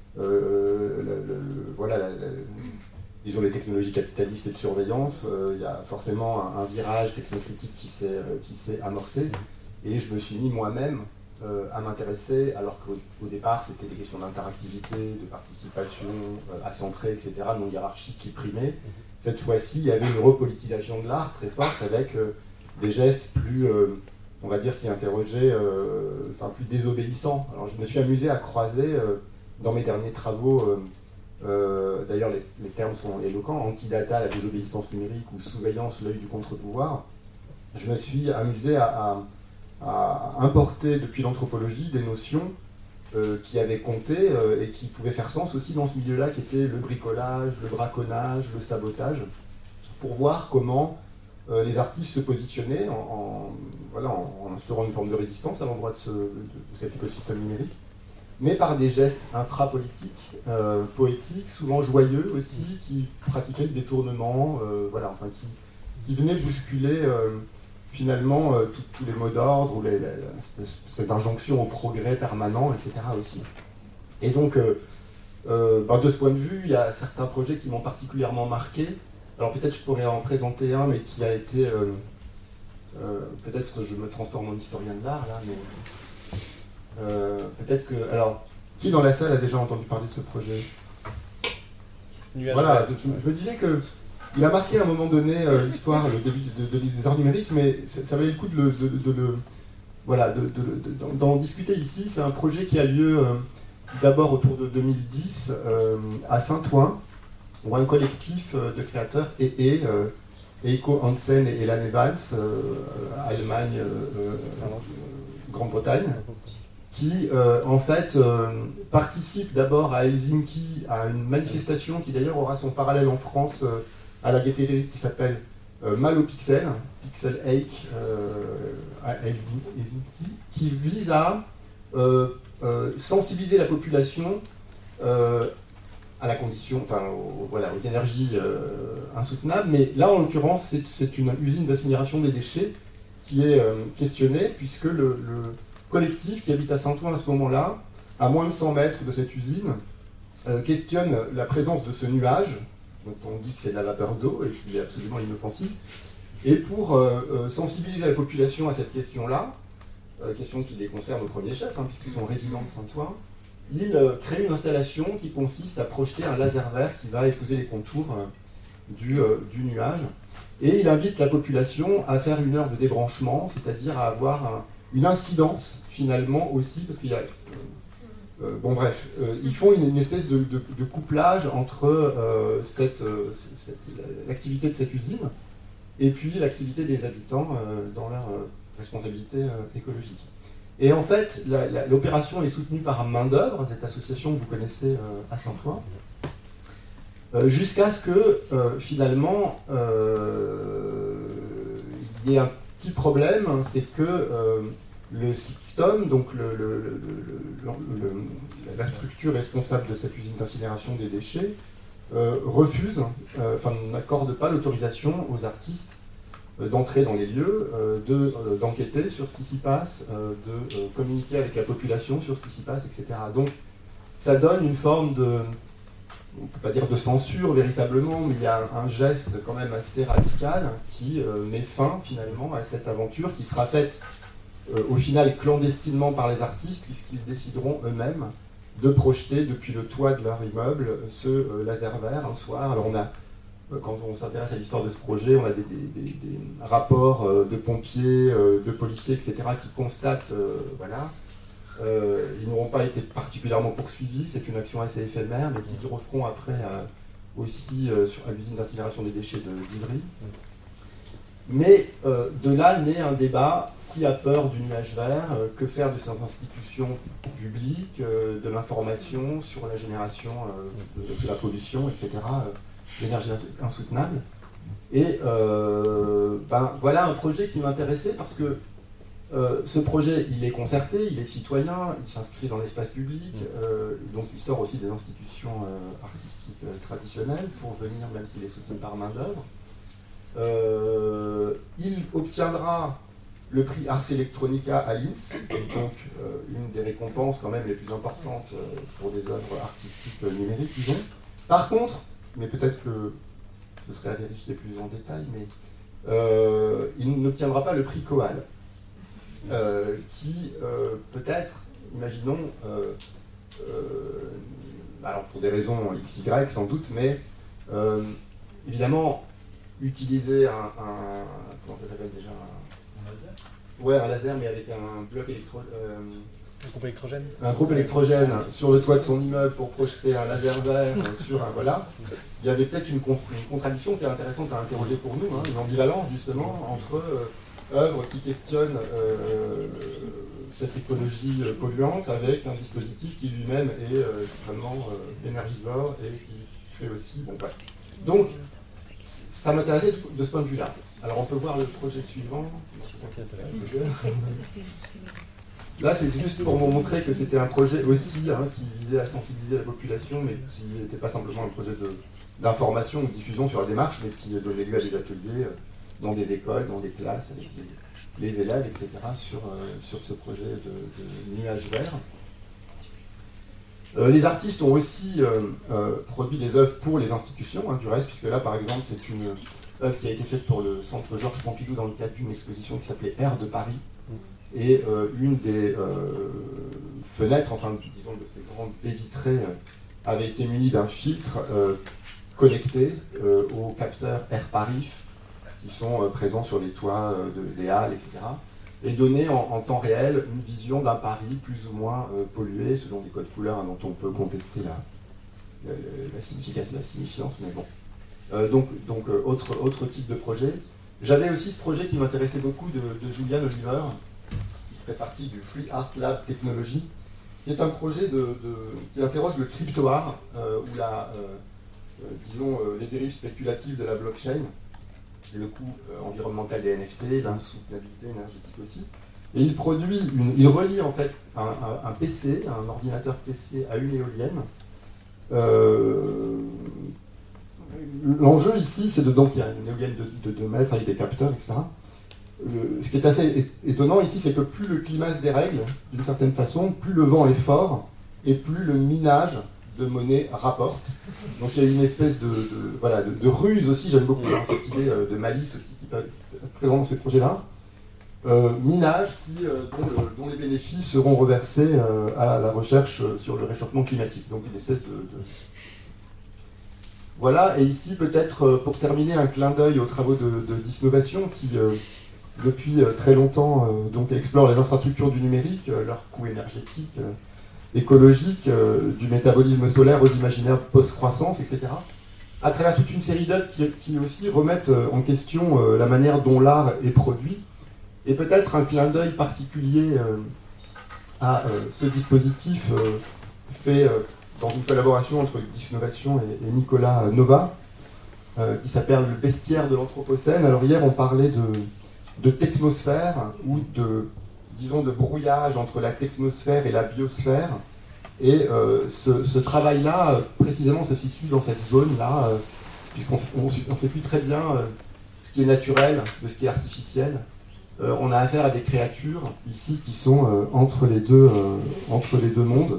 euh, le, le, le, voilà, la, la, disons les technologies capitalistes et de surveillance, euh, il y a forcément un, un virage technocritique qui s'est, euh, qui s'est amorcé. Et je me suis mis moi-même euh, à m'intéresser, alors qu'au au départ c'était des questions d'interactivité, de participation, euh, à centrer, et cetera, non hiérarchique qui primaient. Cette fois-ci, il y avait une repolitisation de l'art très forte avec euh, des gestes plus, euh, on va dire, qui interrogeaient, euh, enfin plus désobéissants. Alors je me suis amusé à croiser euh, dans mes derniers travaux, euh, euh, d'ailleurs les, les termes sont éloquents, antidata, la désobéissance numérique ou surveillance, l'œil du contre-pouvoir, je me suis amusé à, à, à importer depuis l'anthropologie des notions euh, qui avaient compté euh, et qui pouvaient faire sens aussi dans ce milieu-là, qui était le bricolage, le braconnage, le sabotage, pour voir comment euh, les artistes se positionnaient en, en, voilà, en, en instaurant une forme de résistance à l'endroit de, ce, de, de cet écosystème numérique, mais par des gestes infrapolitiques, euh, poétiques, souvent joyeux aussi, qui pratiquaient le détournement, euh, voilà, enfin, qui, qui venaient bousculer euh, finalement euh, tous les mots d'ordre, ou les, les, cette injonction au progrès permanent, et cetera aussi. Et donc, euh, euh, ben de ce point de vue, il y a certains projets qui m'ont particulièrement marqué. Alors peut-être je pourrais en présenter un, mais qui a été... Euh, euh, peut-être que je me transforme en historien de l'art, là, mais... Euh, peut-être que... Alors, qui dans la salle a déjà entendu parler de ce projet? Voilà, je, je me disais que il a marqué à un moment donné euh, l'histoire, le début de, de, des arts numériques, mais ça, ça valait le coup de le... De, de, de, voilà, de, de, de, d'en discuter ici. C'est un projet qui a lieu euh, d'abord autour de deux mille dix euh, à Saint-Ouen, où un collectif euh, de créateurs, E E, euh, Eiko Hansen et Elan Evans, euh, Allemagne, euh, euh, Grande-Bretagne, qui euh, en fait euh, participe d'abord à Helsinki à une manifestation qui d'ailleurs aura son parallèle en France euh, à la Gaîté Lyrique, qui s'appelle euh, Mal au Pixel, Pixel Ache euh, à Helsinki, qui vise à euh, euh, sensibiliser la population euh, à la condition, enfin aux, voilà, aux énergies euh, insoutenables, mais là en l'occurrence c'est, c'est une usine d'incinération des déchets qui est euh, questionnée, puisque le, le collectif qui habite à Saint-Ouen à ce moment-là, à moins de cent mètres de cette usine, euh, questionne la présence de ce nuage, dont on dit que c'est de la vapeur d'eau et qu'il est absolument inoffensif, et pour euh, euh, sensibiliser la population à cette question-là, euh, question qui les concerne au premier chef, hein, puisqu'ils sont résidents de Saint-Ouen, il euh, crée une installation qui consiste à projeter un laser vert qui va épouser les contours euh, du, euh, du nuage, et il invite la population à faire une heure de débranchement, c'est-à-dire à avoir un, une incidence finalement aussi, parce qu'il y a... Euh, euh, bon bref, euh, ils font une, une espèce de, de, de couplage entre euh, cette, euh, cette, l'activité de cette usine et puis l'activité des habitants euh, dans leur euh, responsabilité euh, écologique. Et en fait, la, la, l'opération est soutenue par Main d'œuvre, cette association que vous connaissez euh, à Saint-Ouen, euh, jusqu'à ce que euh, finalement euh, il y ait un petit problème, c'est que euh, le SICTOM, donc le, le, le, le, le, la structure responsable de cette usine d'incinération des déchets, euh, refuse, euh, enfin n'accorde pas l'autorisation aux artistes euh, d'entrer dans les lieux, euh, de, euh, d'enquêter sur ce qui s'y passe, euh, de euh, communiquer avec la population sur ce qui s'y passe, et cetera. Donc ça donne une forme de, on ne peut pas dire de censure véritablement, mais il y a un, un geste quand même assez radical qui euh, met fin finalement à cette aventure qui sera faite Euh, au final clandestinement par les artistes, puisqu'ils décideront eux-mêmes de projeter depuis le toit de leur immeuble ce euh, laser vert un soir. Alors on a, euh, quand on s'intéresse à l'histoire de ce projet, on a des, des, des, des rapports euh, de pompiers, euh, de policiers, et cetera qui constatent, euh, voilà, euh, ils n'auront pas été particulièrement poursuivis, c'est une action assez éphémère, mais qui referont après euh, aussi euh, sur, à l'usine d'incinération des déchets de d'Ivry. Mais euh, de là naît un débat. Qui a peur du nuage vert? euh, Que faire de ces institutions publiques, euh, de l'information sur la génération euh, de, de la pollution, et cetera, euh, d'énergie insoutenable. Et euh, ben, voilà un projet qui m'intéressait parce que euh, ce projet, il est concerté, il est citoyen, il s'inscrit dans l'espace public, euh, donc il sort aussi des institutions euh, artistiques euh, traditionnelles pour venir, même s'il est soutenu par main d'œuvre. Euh, il obtiendra le prix Ars Electronica à Linz, donc euh, une des récompenses quand même les plus importantes euh, pour des œuvres artistiques euh, numériques, disons. Par contre, mais peut-être que ce serait à vérifier plus en détail, mais euh, il n'obtiendra pas le prix Koal, euh, qui euh, peut-être, imaginons, euh, euh, alors pour des raisons X Y sans doute, mais euh, évidemment, utiliser un, un comment ça s'appelle déjà un, un laser. Ouais, un laser, mais avec un bloc électro, euh, Un groupe électrogène. Un groupe électrogène sur le toit de son immeuble pour projeter un laser vert sur un... Voilà. Il y avait peut-être une, con une contradiction qui est intéressante à interroger pour nous, hein, une ambivalence justement entre euh, œuvres qui questionnent euh, cette écologie euh, polluante avec un dispositif qui lui-même est euh, extrêmement euh, énergivore et qui fait aussi... Bon, ouais. Donc, ça m'intéressait de ce point de vue-là. Alors on peut voir le projet suivant. Là, c'est juste pour vous montrer que c'était un projet aussi hein, qui visait à sensibiliser la population, mais qui n'était pas simplement un projet d'information ou de diffusion sur la démarche, mais qui donnait lieu à des ateliers dans des écoles, dans des classes, avec les, les élèves, et cetera, sur, euh, sur ce projet de, de nuage vert. Euh, les artistes ont aussi euh, euh, produit des œuvres pour les institutions, hein, du reste, puisque là, par exemple, c'est une œuvre qui a été faite pour le centre Georges Pompidou dans le cadre d'une exposition qui s'appelait Air de Paris. Et euh, une des euh, fenêtres, enfin, disons, de ces grandes baies vitrées, euh, avait été munie d'un filtre euh, connecté euh, aux capteurs Air Paris, qui sont euh, présents sur les toits euh, de, des halles, et cetera, et donner en, en temps réel une vision d'un Paris plus ou moins euh, pollué, selon des codes couleurs hein, dont on peut contester la, la, la signification, la signifiance, mais bon. Euh, donc, donc euh, autre, autre type de projet. J'avais aussi ce projet qui m'intéressait beaucoup de, de Julian Oliver, qui fait partie du Free Art Lab Technology, qui est un projet de, de, qui interroge le crypto-art, euh, ou la, euh, euh, disons, euh, les dérives spéculatives de la blockchain, le coût euh, environnemental des N F T, l'insoutenabilité énergétique aussi. Et il produit, une, il relie en fait un, un, un P C, un ordinateur P C à une éolienne. Euh, L'enjeu ici, c'est de donc il y a une éolienne de deux mètres avec des capteurs, et cetera. Le, ce qui est assez étonnant ici, c'est que plus le climat se dérègle, d'une certaine façon, plus le vent est fort et plus le minage de monnaie rapporte. Donc il y a une espèce de, de, voilà, de, de ruse aussi, j'aime beaucoup hein, cette idée de malice aussi qui peut être présente dans ces projets-là. Euh, minage qui, euh, dont, le, dont les bénéfices seront reversés euh, à la recherche sur le réchauffement climatique. Donc une espèce de... de... Voilà, et ici peut-être pour terminer un clin d'œil aux travaux de, de Disnovation qui... Euh, depuis très longtemps, euh, donc, explorent les infrastructures du numérique, euh, leur coût énergétique, euh, écologique, euh, du métabolisme solaire aux imaginaires post-croissance, et cetera. À travers toute une série d'œuvres qui, qui aussi remettent euh, en question euh, la manière dont l'art est produit, et peut-être un clin d'œil particulier euh, à euh, ce dispositif euh, fait euh, dans une collaboration entre Disnovation et, et Nicolas Nova, euh, qui s'appelle Le bestiaire de l'Anthropocène. Alors hier, on parlait de de technosphère ou de, disons, de brouillage entre la technosphère et la biosphère. Et euh, ce, ce travail-là, précisément, se situe dans cette zone-là, euh, puisqu'on ne sait plus très bien euh, ce qui est naturel de ce qui est artificiel. Euh, on a affaire à des créatures, ici, qui sont euh, entre, les deux, euh, entre les deux mondes.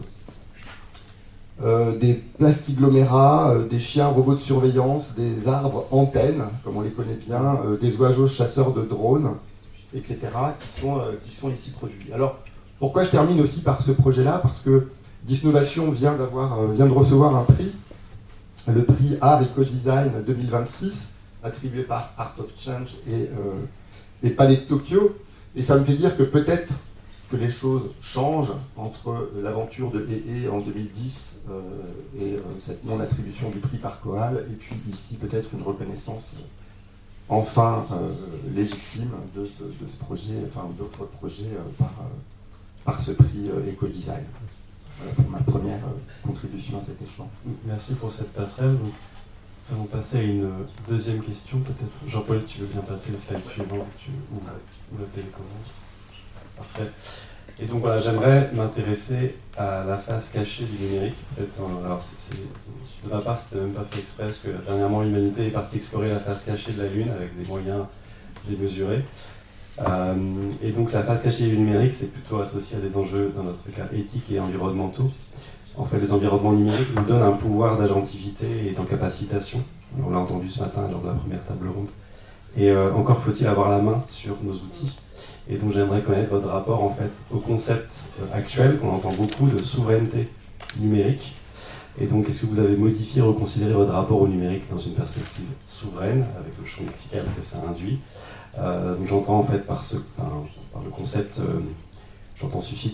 Euh, des plastiglomérats, euh, des chiens robots de surveillance, des arbres antennes, comme on les connaît bien, euh, des oiseaux chasseurs de drones, et cetera, qui sont, euh, qui sont ici produits. Alors, pourquoi je termine aussi par ce projet-là? Parce que Disnovation vient, d'avoir, euh, vient de recevoir un prix, le prix Art Eco-Design deux mille vingt-six, attribué par Art of Change et, euh, et Palais de Tokyo, et ça me fait dire que peut-être que les choses changent entre l'aventure de Hé Hé en deux mille dix euh, et euh, cette non-attribution du prix par Koal, et puis ici peut-être une reconnaissance euh, enfin euh, légitime de ce, de ce projet, enfin d'autres projets euh, par, euh, par ce prix euh, Eco-Design. Voilà pour ma première euh, contribution à cet échelon. Merci pour cette passerelle. Donc, nous allons passer à une deuxième question, peut-être. Jean-Paul, si tu veux bien passer le slide suivant tu, ou, ou la télécommande. Parfait. Et donc voilà, j'aimerais m'intéresser à la face cachée du numérique. Peut-être, alors c'est, c'est, de ma part, c'était même pas fait exprès, parce que dernièrement l'humanité est partie explorer la face cachée de la Lune avec des moyens démesurés. Euh, et donc la face cachée du numérique, c'est plutôt associé à des enjeux, dans notre cas, éthiques et environnementaux. En fait, les environnements numériques nous donnent un pouvoir d'agentivité et d'encapacitation. On l'a entendu ce matin lors de la première table ronde. Et euh, encore faut-il avoir la main sur nos outils. Et donc j'aimerais connaître votre rapport en fait au concept actuel qu'on entend beaucoup de souveraineté numérique. Et donc est-ce que vous avez modifié, reconsidéré votre rapport au numérique dans une perspective souveraine, avec le champ lexical que ça induit. Euh, donc j'entends en fait par, ce, par, par le concept, euh, j'entends susciter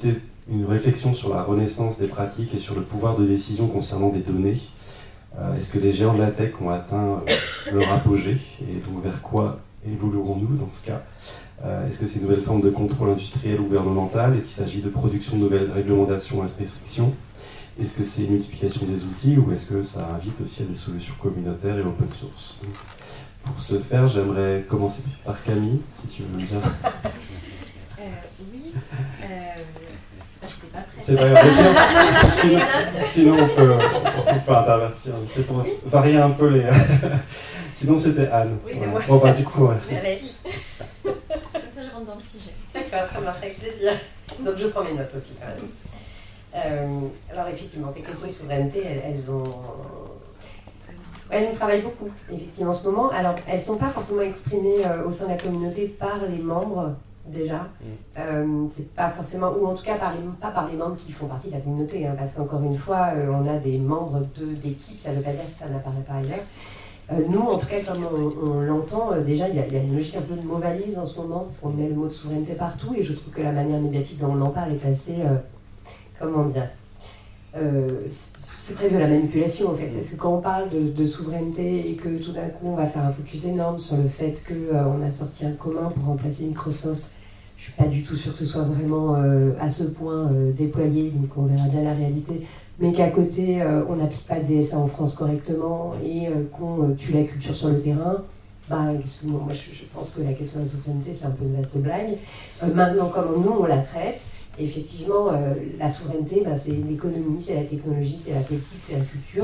une réflexion sur la renaissance des pratiques et sur le pouvoir de décision concernant des données. Euh, est-ce que les géants de la tech ont atteint euh, leur apogée et donc vers quoi évoluerons-nous dans ce cas? euh, Est-ce que c'est une nouvelle forme de contrôle industriel ou gouvernemental? Est-ce qu'il s'agit de production de nouvelles réglementations et restrictions? Est-ce que c'est une multiplication des outils ou est-ce que ça invite aussi à des solutions communautaires et open source? Donc, pour ce faire, j'aimerais commencer par Camille, si tu veux bien. Euh, oui. Euh, J'étais pas prête. C'est vrai, bien sinon, sinon on, peut, on peut intervertir. C'était pour varier un peu les. Sinon c'était Anne. Oui, ouais. moi. Bon bah du coup, ouais, Merci. Comme ça, je rentre dans le sujet. D'accord, ça marche avec plaisir. Donc je prends mes notes aussi quand même. Euh, alors effectivement, ces questions de souveraineté, elles, elles ont... Elles nous travaillent beaucoup, effectivement, en ce moment. Alors, elles ne sont pas forcément exprimées euh, au sein de la communauté par les membres, déjà. Euh, c'est pas forcément, ou en tout cas par les, pas par les membres qui font partie de la communauté, hein, parce qu'encore une fois, euh, on a des membres de, d'équipes, ça ne veut pas dire que ça n'apparaît pas ailleurs. Euh, nous, en tout cas, comme on, on l'entend, euh, déjà, il y, a, il y a une logique un peu de mot-valise en ce moment, parce qu'on met le mot de souveraineté partout, et je trouve que la manière médiatique dont on en parle est assez... Euh, comment dire euh, c'est presque de la manipulation en fait, parce que quand on parle de, de souveraineté et que tout d'un coup on va faire un focus énorme sur le fait qu'on euh, a sorti un commun pour remplacer Microsoft, je suis pas du tout sûre que ce soit vraiment euh, à ce point euh, déployé, donc on verra bien la réalité, mais qu'à côté euh, on n'applique pas le D S A en France correctement et euh, qu'on euh, tue la culture sur le terrain. Bah, excuse-moi, moi je, je pense que la question de la souveraineté c'est un peu une vaste blague. Euh, maintenant, comment nous on la traite? Effectivement, euh, la souveraineté, ben, c'est l'économie, c'est la technologie, c'est la politique, c'est la culture.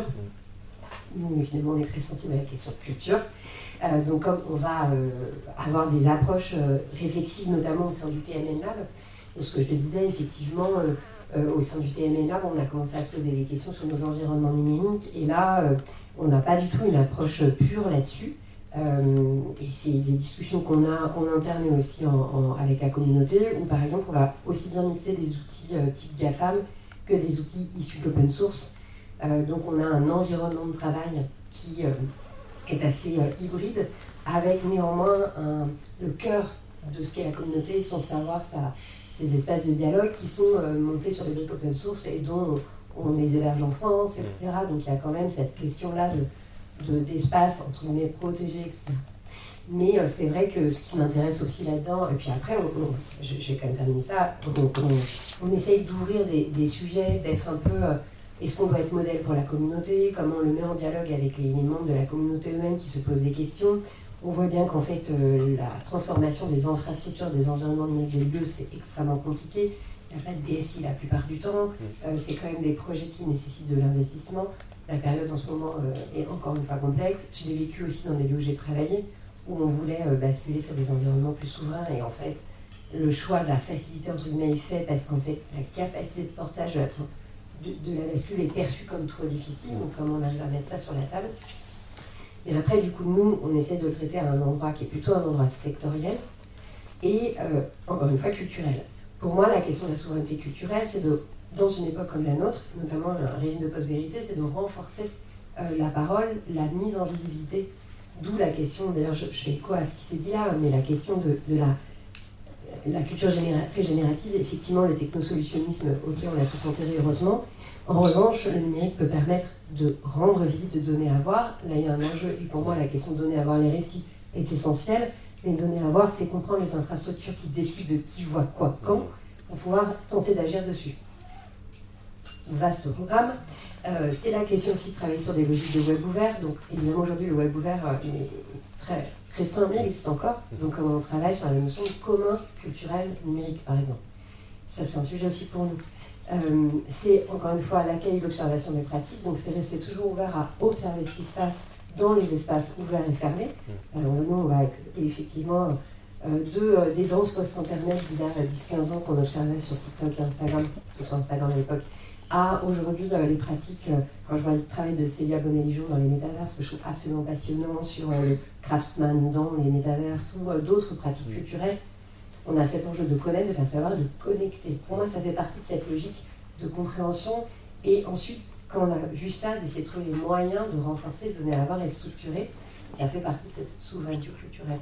Nous, évidemment, on est très sensibles à la question de culture. Euh, donc, comme on va euh, avoir des approches euh, réflexives, notamment au sein du T M N Lab, donc, ce que je te disais, effectivement, euh, euh, au sein du T M N Lab, on a commencé à se poser des questions sur nos environnements numériques. Et là, euh, on n'a pas du tout une approche pure là-dessus. Euh, et c'est des discussions qu'on a en interne et aussi en, en, avec la communauté, où par exemple on va aussi bien mixer des outils euh, type GAFAM que des outils issus de l'open source. Euh, donc on a un environnement de travail qui euh, est assez euh, hybride, avec néanmoins un, le cœur de ce qu'est la communauté, sans savoir ça, ces espaces de dialogue qui sont euh, montés sur des briques open source et dont on, on les héberge en France, et cetera. Donc il y a quand même cette question-là de De, d'espace, entre guillemets, protégé, et cetera. Mais euh, c'est vrai que ce qui m'intéresse aussi là-dedans, et puis après, on, on, je, je vais quand même terminer ça, on, on, on essaye d'ouvrir des, des sujets, d'être un peu... Euh, est-ce qu'on doit être modèle pour la communauté? Comment on le met en dialogue avec les, les membres de la communauté eux-mêmes qui se posent des questions? On voit bien qu'en fait, euh, la transformation des infrastructures, des environnements numériques des lieux, c'est extrêmement compliqué. Il n'y a pas de D S I la plupart du temps. Euh, c'est quand même des projets qui nécessitent de l'investissement. La période en ce moment euh, est encore une fois complexe. Je l'ai vécu aussi dans des lieux où j'ai travaillé, où on voulait euh, basculer sur des environnements plus souverains, et en fait, le choix de la facilité entre guillemets est fait parce qu'en fait, la capacité de portage de la, de, de la bascule est perçue comme trop difficile, donc comment on arrive à mettre ça sur la table. Et après, du coup, nous, on essaie de le traiter à un endroit qui est plutôt un endroit sectoriel et, euh, encore une fois, culturel. Pour moi, la question de la souveraineté culturelle, c'est de, dans une époque comme la nôtre, notamment un régime de post-vérité, c'est de renforcer euh, la parole, la mise en visibilité. D'où la question, d'ailleurs, je, je fais écho à ce qui s'est dit là, mais la question de, de la, la culture généra- régénérative, effectivement, le technosolutionnisme, ok, on l'a tous enterré, heureusement. En revanche, le numérique peut permettre de rendre visible de données à voir. Là, il y a un enjeu, et pour moi, la question de donner à voir les récits est essentielle. Mais donner à voir, c'est comprendre les infrastructures qui décident de qui voit quoi, quand, pour pouvoir tenter d'agir dessus. Vaste programme. Euh, c'est la question aussi de travailler sur des logiques de web ouvert. Donc, évidemment, aujourd'hui, le web ouvert euh, est très restreint, mais il existe encore. Donc, comment on travaille sur la notion de commun culturel numérique, par exemple. Ça, c'est un sujet aussi pour nous. Euh, c'est, encore une fois, l'accueil et l'observation des pratiques. Donc, c'est rester toujours ouvert à observer ce qui se passe dans les espaces ouverts et fermés. Alors, nous, on va effectivement euh, de, euh, des danses post-internet d'il y a dix quinze ans qu'on observait sur TikTok et Instagram, que ce soit Instagram à l'époque, à aujourd'hui euh, les pratiques, euh, quand je vois le travail de Célia Bonelli-Jour dans les métaverses, que je trouve absolument passionnant, sur euh, le craftsman dans les métaverses ou euh, d'autres pratiques culturelles, on a cet enjeu de connaître, de faire savoir, de connecter. Pour moi, ça fait partie de cette logique de compréhension. Et ensuite, quand on a vu ça, d'essayer de trouver les moyens de renforcer, de donner à voir et de structurer, ça fait partie de cette souveraineté culturelle.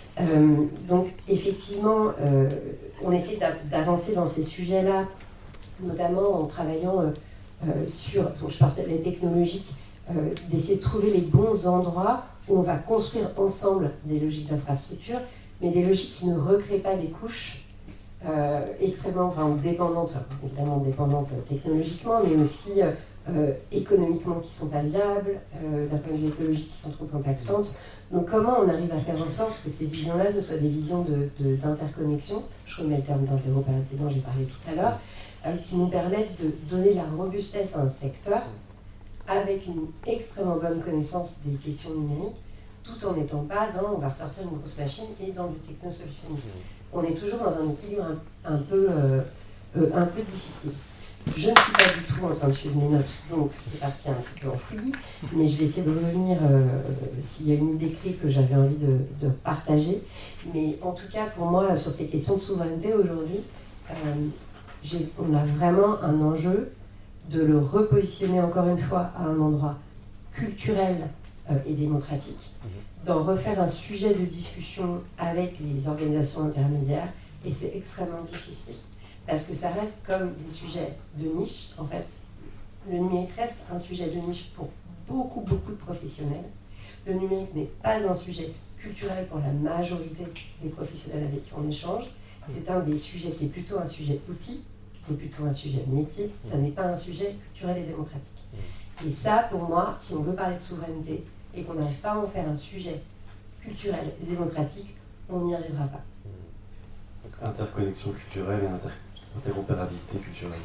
Euh, donc, effectivement, euh, on essaie d'avancer dans ces sujets-là notamment en travaillant euh, euh, sur, donc je parlais des technologiques, euh, d'essayer de trouver les bons endroits où on va construire ensemble des logiques d'infrastructure, mais des logiques qui ne recréent pas des couches euh, extrêmement enfin, dépendantes, évidemment dépendantes technologiquement, mais aussi euh, euh, économiquement qui ne sont pas viables, euh, d'un point de vue écologique qui sont trop impactantes. Donc comment on arrive à faire en sorte que ces visions-là, ce soient des visions de, de, d'interconnexion, je remets le terme d'interopérabilité dont j'ai parlé tout à l'heure, euh, qui nous permettent de donner de la robustesse à un secteur avec une extrêmement bonne connaissance des questions numériques, tout en n'étant pas dans on va ressortir une grosse machine et dans du technosolutionnisme. On est toujours dans un équilibre un, un, peu, euh, euh, un peu difficile. Je ne suis pas du tout en train de suivre mes notes, donc c'est parti un petit peu en fouillis, mais je vais essayer de revenir euh, s'il y a une idée clé que j'avais envie de, de partager. Mais en tout cas, pour moi, sur ces questions de souveraineté aujourd'hui, euh, j'ai, on a vraiment un enjeu de le repositionner encore une fois à un endroit culturel euh, et démocratique, d'en refaire un sujet de discussion avec les organisations intermédiaires, et c'est extrêmement difficile. Parce que ça reste comme des sujets de niche, en fait. Le numérique reste un sujet de niche pour beaucoup, beaucoup de professionnels. Le numérique n'est pas un sujet culturel pour la majorité des professionnels avec qui on échange. C'est un des sujets, c'est plutôt un sujet outil, c'est plutôt un sujet métier, ça n'est pas un sujet culturel et démocratique. Et ça, pour moi, si on veut parler de souveraineté et qu'on n'arrive pas à en faire un sujet culturel et démocratique, on n'y arrivera pas. Interconnexion culturelle et inter- interopérabilité culturelle.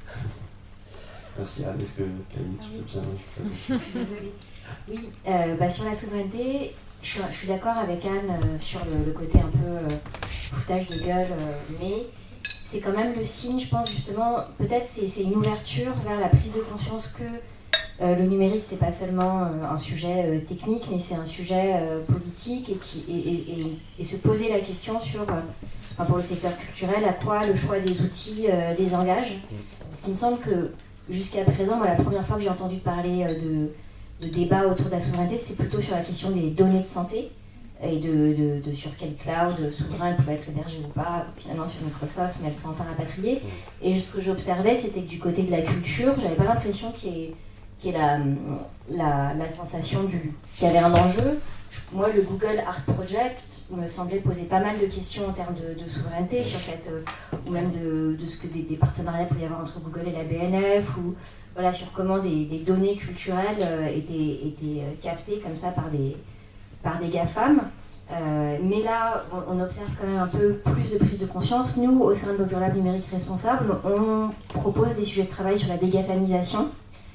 Merci Anne. Est-ce que Camille, tu peux bien Désolée. Oui, euh, bah, sur la souveraineté, je suis, je suis d'accord avec Anne euh, sur le, le côté un peu euh, foutage de gueule, euh, mais c'est quand même le signe, je pense justement, peut-être c'est, c'est une ouverture vers la prise de conscience que euh, le numérique, c'est pas seulement euh, un sujet euh, technique, mais c'est un sujet euh, politique, et, qui, et, et, et, et se poser la question sur, euh, enfin pour le secteur culturel, à quoi le choix des outils euh, les engage. Ce qui me semble que jusqu'à présent, moi, la première fois que j'ai entendu parler euh, de, de débat autour de la souveraineté, c'est plutôt sur la question des données de santé, et de, de, de sur quel cloud souverain elles pouvaient être hébergées ou pas, finalement sur Microsoft, mais elles sont enfin rapatriées. Et ce que j'observais, c'était que du côté de la culture, j'avais pas l'impression qu'il y ait, qu'il y ait la, la, la sensation du, qu'il y avait un enjeu. Moi, le Google Art Project me semblait poser pas mal de questions en termes de, de souveraineté, sur cette, ou même de, de ce que des, des partenariats pouvait y avoir entre Google et la B N F, ou voilà, sur comment des, des données culturelles euh, étaient, étaient captées comme ça par des par des GAFAM, euh, mais là on, on observe quand même un peu plus de prise de conscience. Nous, au sein de Bobulab Numérique Responsable, on propose des sujets de travail sur la dégafamisation,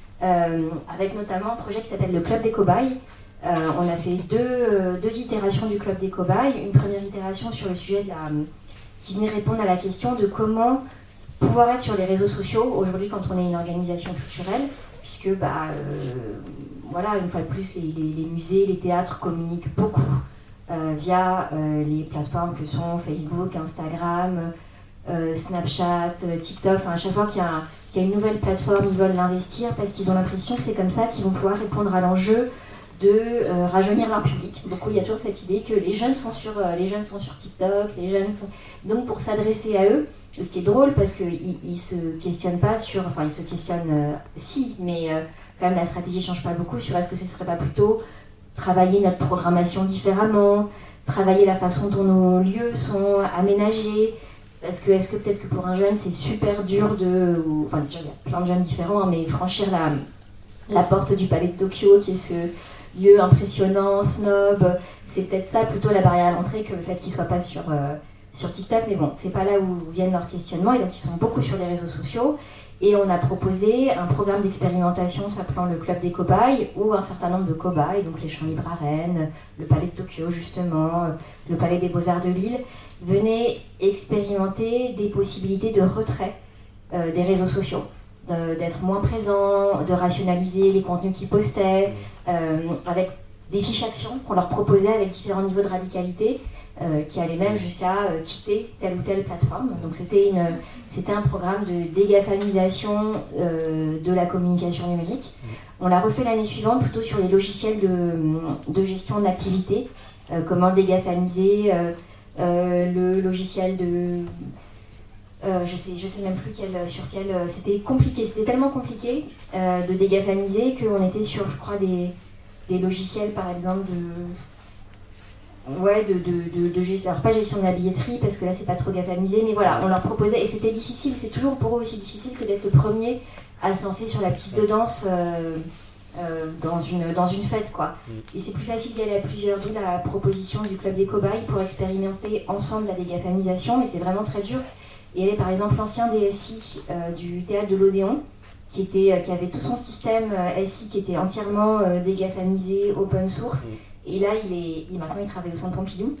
euh, avec notamment un projet qui s'appelle le Club des Cobayes. Euh, on a fait deux, euh, deux itérations du Club des Cobayes. Une première itération sur le sujet de la, qui venait répondre à la question de comment pouvoir être sur les réseaux sociaux aujourd'hui quand on est une organisation culturelle, puisque bah, euh, voilà, une fois de plus, les, les, les musées, les théâtres communiquent beaucoup euh, via euh, les plateformes que sont Facebook, Instagram, euh, Snapchat, TikTok. Enfin, à chaque fois qu'il y, a, qu'il y a une nouvelle plateforme, ils veulent l'investir parce qu'ils ont l'impression que c'est comme ça qu'ils vont pouvoir répondre à l'enjeu de euh, rajeunir leur public. Beaucoup, il y a toujours cette idée que les jeunes sont sur, euh, les jeunes sont sur TikTok, les jeunes sont... Donc, pour s'adresser à eux, ce qui est drôle parce qu'ils ne se questionnent pas sur... Enfin, ils se questionnent, euh, si, mais euh, quand même, la stratégie ne change pas beaucoup sur est-ce que ce ne serait pas plutôt travailler notre programmation différemment, travailler la façon dont nos lieux sont aménagés. Parce que est-ce que peut-être que pour un jeune, c'est super dur de... Ou, enfin, déjà, il y a plein de jeunes différents, hein, mais franchir la, la porte du palais de Tokyo, qui est ce lieu impressionnant, snob, c'est peut-être ça plutôt la barrière à l'entrée que le fait qu'ils ne soient pas sur... Euh, sur TikTok, mais bon, c'est pas là où viennent leurs questionnements, et donc ils sont beaucoup sur les réseaux sociaux. Et on a proposé un programme d'expérimentation s'appelant le Club des Cobayes, où un certain nombre de cobayes, donc les Champs Libres à Rennes, le Palais de Tokyo justement, le Palais des Beaux-Arts de Lille, venaient expérimenter des possibilités de retrait euh, des réseaux sociaux, de, d'être moins présents, de rationaliser les contenus qu'ils postaient, euh, avec des fiches actions qu'on leur proposait avec différents niveaux de radicalité, Euh, qui allait même jusqu'à euh, quitter telle ou telle plateforme. Donc c'était, une, c'était un programme de dégafamisation euh, de la communication numérique. On l'a refait l'année suivante plutôt sur les logiciels de, de gestion d'activité, euh, comment dégafamiser euh, euh, le logiciel de, Euh, je sais, je sais même plus quel, sur quel. C'était compliqué, c'était tellement compliqué euh, de dégafamiser qu'on était sur, je crois, des, des logiciels, par exemple, de. Ouais, de, de, de, de gestion. Alors, pas gestion de la billetterie, parce que là, c'est pas trop gafamisé, mais voilà, on leur proposait, et c'était difficile, c'est toujours pour eux aussi difficile que d'être le premier à se lancer sur la piste de danse euh, euh, dans, une, dans une fête, quoi. Et c'est plus facile d'y aller à plusieurs, d'où la proposition du Club des Cobayes pour expérimenter ensemble la dégafamisation, mais c'est vraiment très dur. Et il y avait par exemple l'ancien D S I euh, du théâtre de l'Odéon, qui, était, euh, qui avait tout son système euh, S I qui était entièrement euh, dégafamisé, open source. Et là, il est, il, maintenant, il travaille au Centre Pompidou.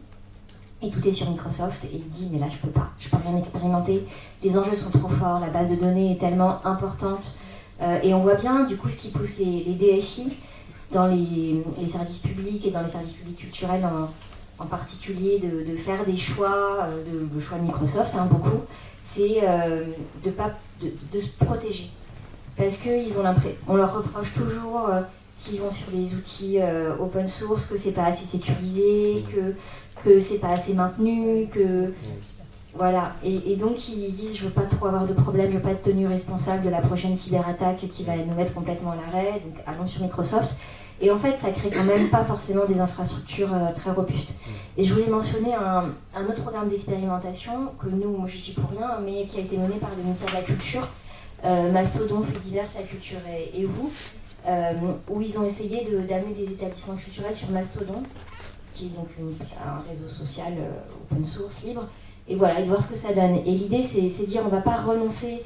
Et tout est sur Microsoft. Et il dit, mais là, je peux pas. Je peux rien expérimenter. Les enjeux sont trop forts. La base de données est tellement importante. Euh, et on voit bien, du coup, ce qui pousse les, les D S I dans les, les services publics et dans les services publics culturels en, en particulier, de, de faire des choix, euh, de, le choix de Microsoft, hein, beaucoup, c'est euh, de, pas, de, de se protéger. Parce qu'on leur reproche toujours, euh, s'ils vont sur les outils euh, open source, que c'est pas assez sécurisé, que, que c'est pas assez maintenu, que... Voilà, et, et donc ils disent, je veux pas trop avoir de problème, je veux pas être tenu responsable de la prochaine cyberattaque qui va nous mettre complètement à l'arrêt, donc allons sur Microsoft. Et en fait, ça crée quand même pas forcément des infrastructures euh, très robustes. Et je voulais mentionner un, un autre programme d'expérimentation, que nous, moi je suis pour rien, mais qui a été mené par le ministère de la Culture, euh, Mastodon, Flux Divers, La Culture et, et vous, euh, où ils ont essayé de, d'amener des établissements culturels sur Mastodon, qui est donc une, un réseau social euh, open source, libre, et voilà, et de voir ce que ça donne. Et l'idée, c'est, c'est de dire, on ne va pas renoncer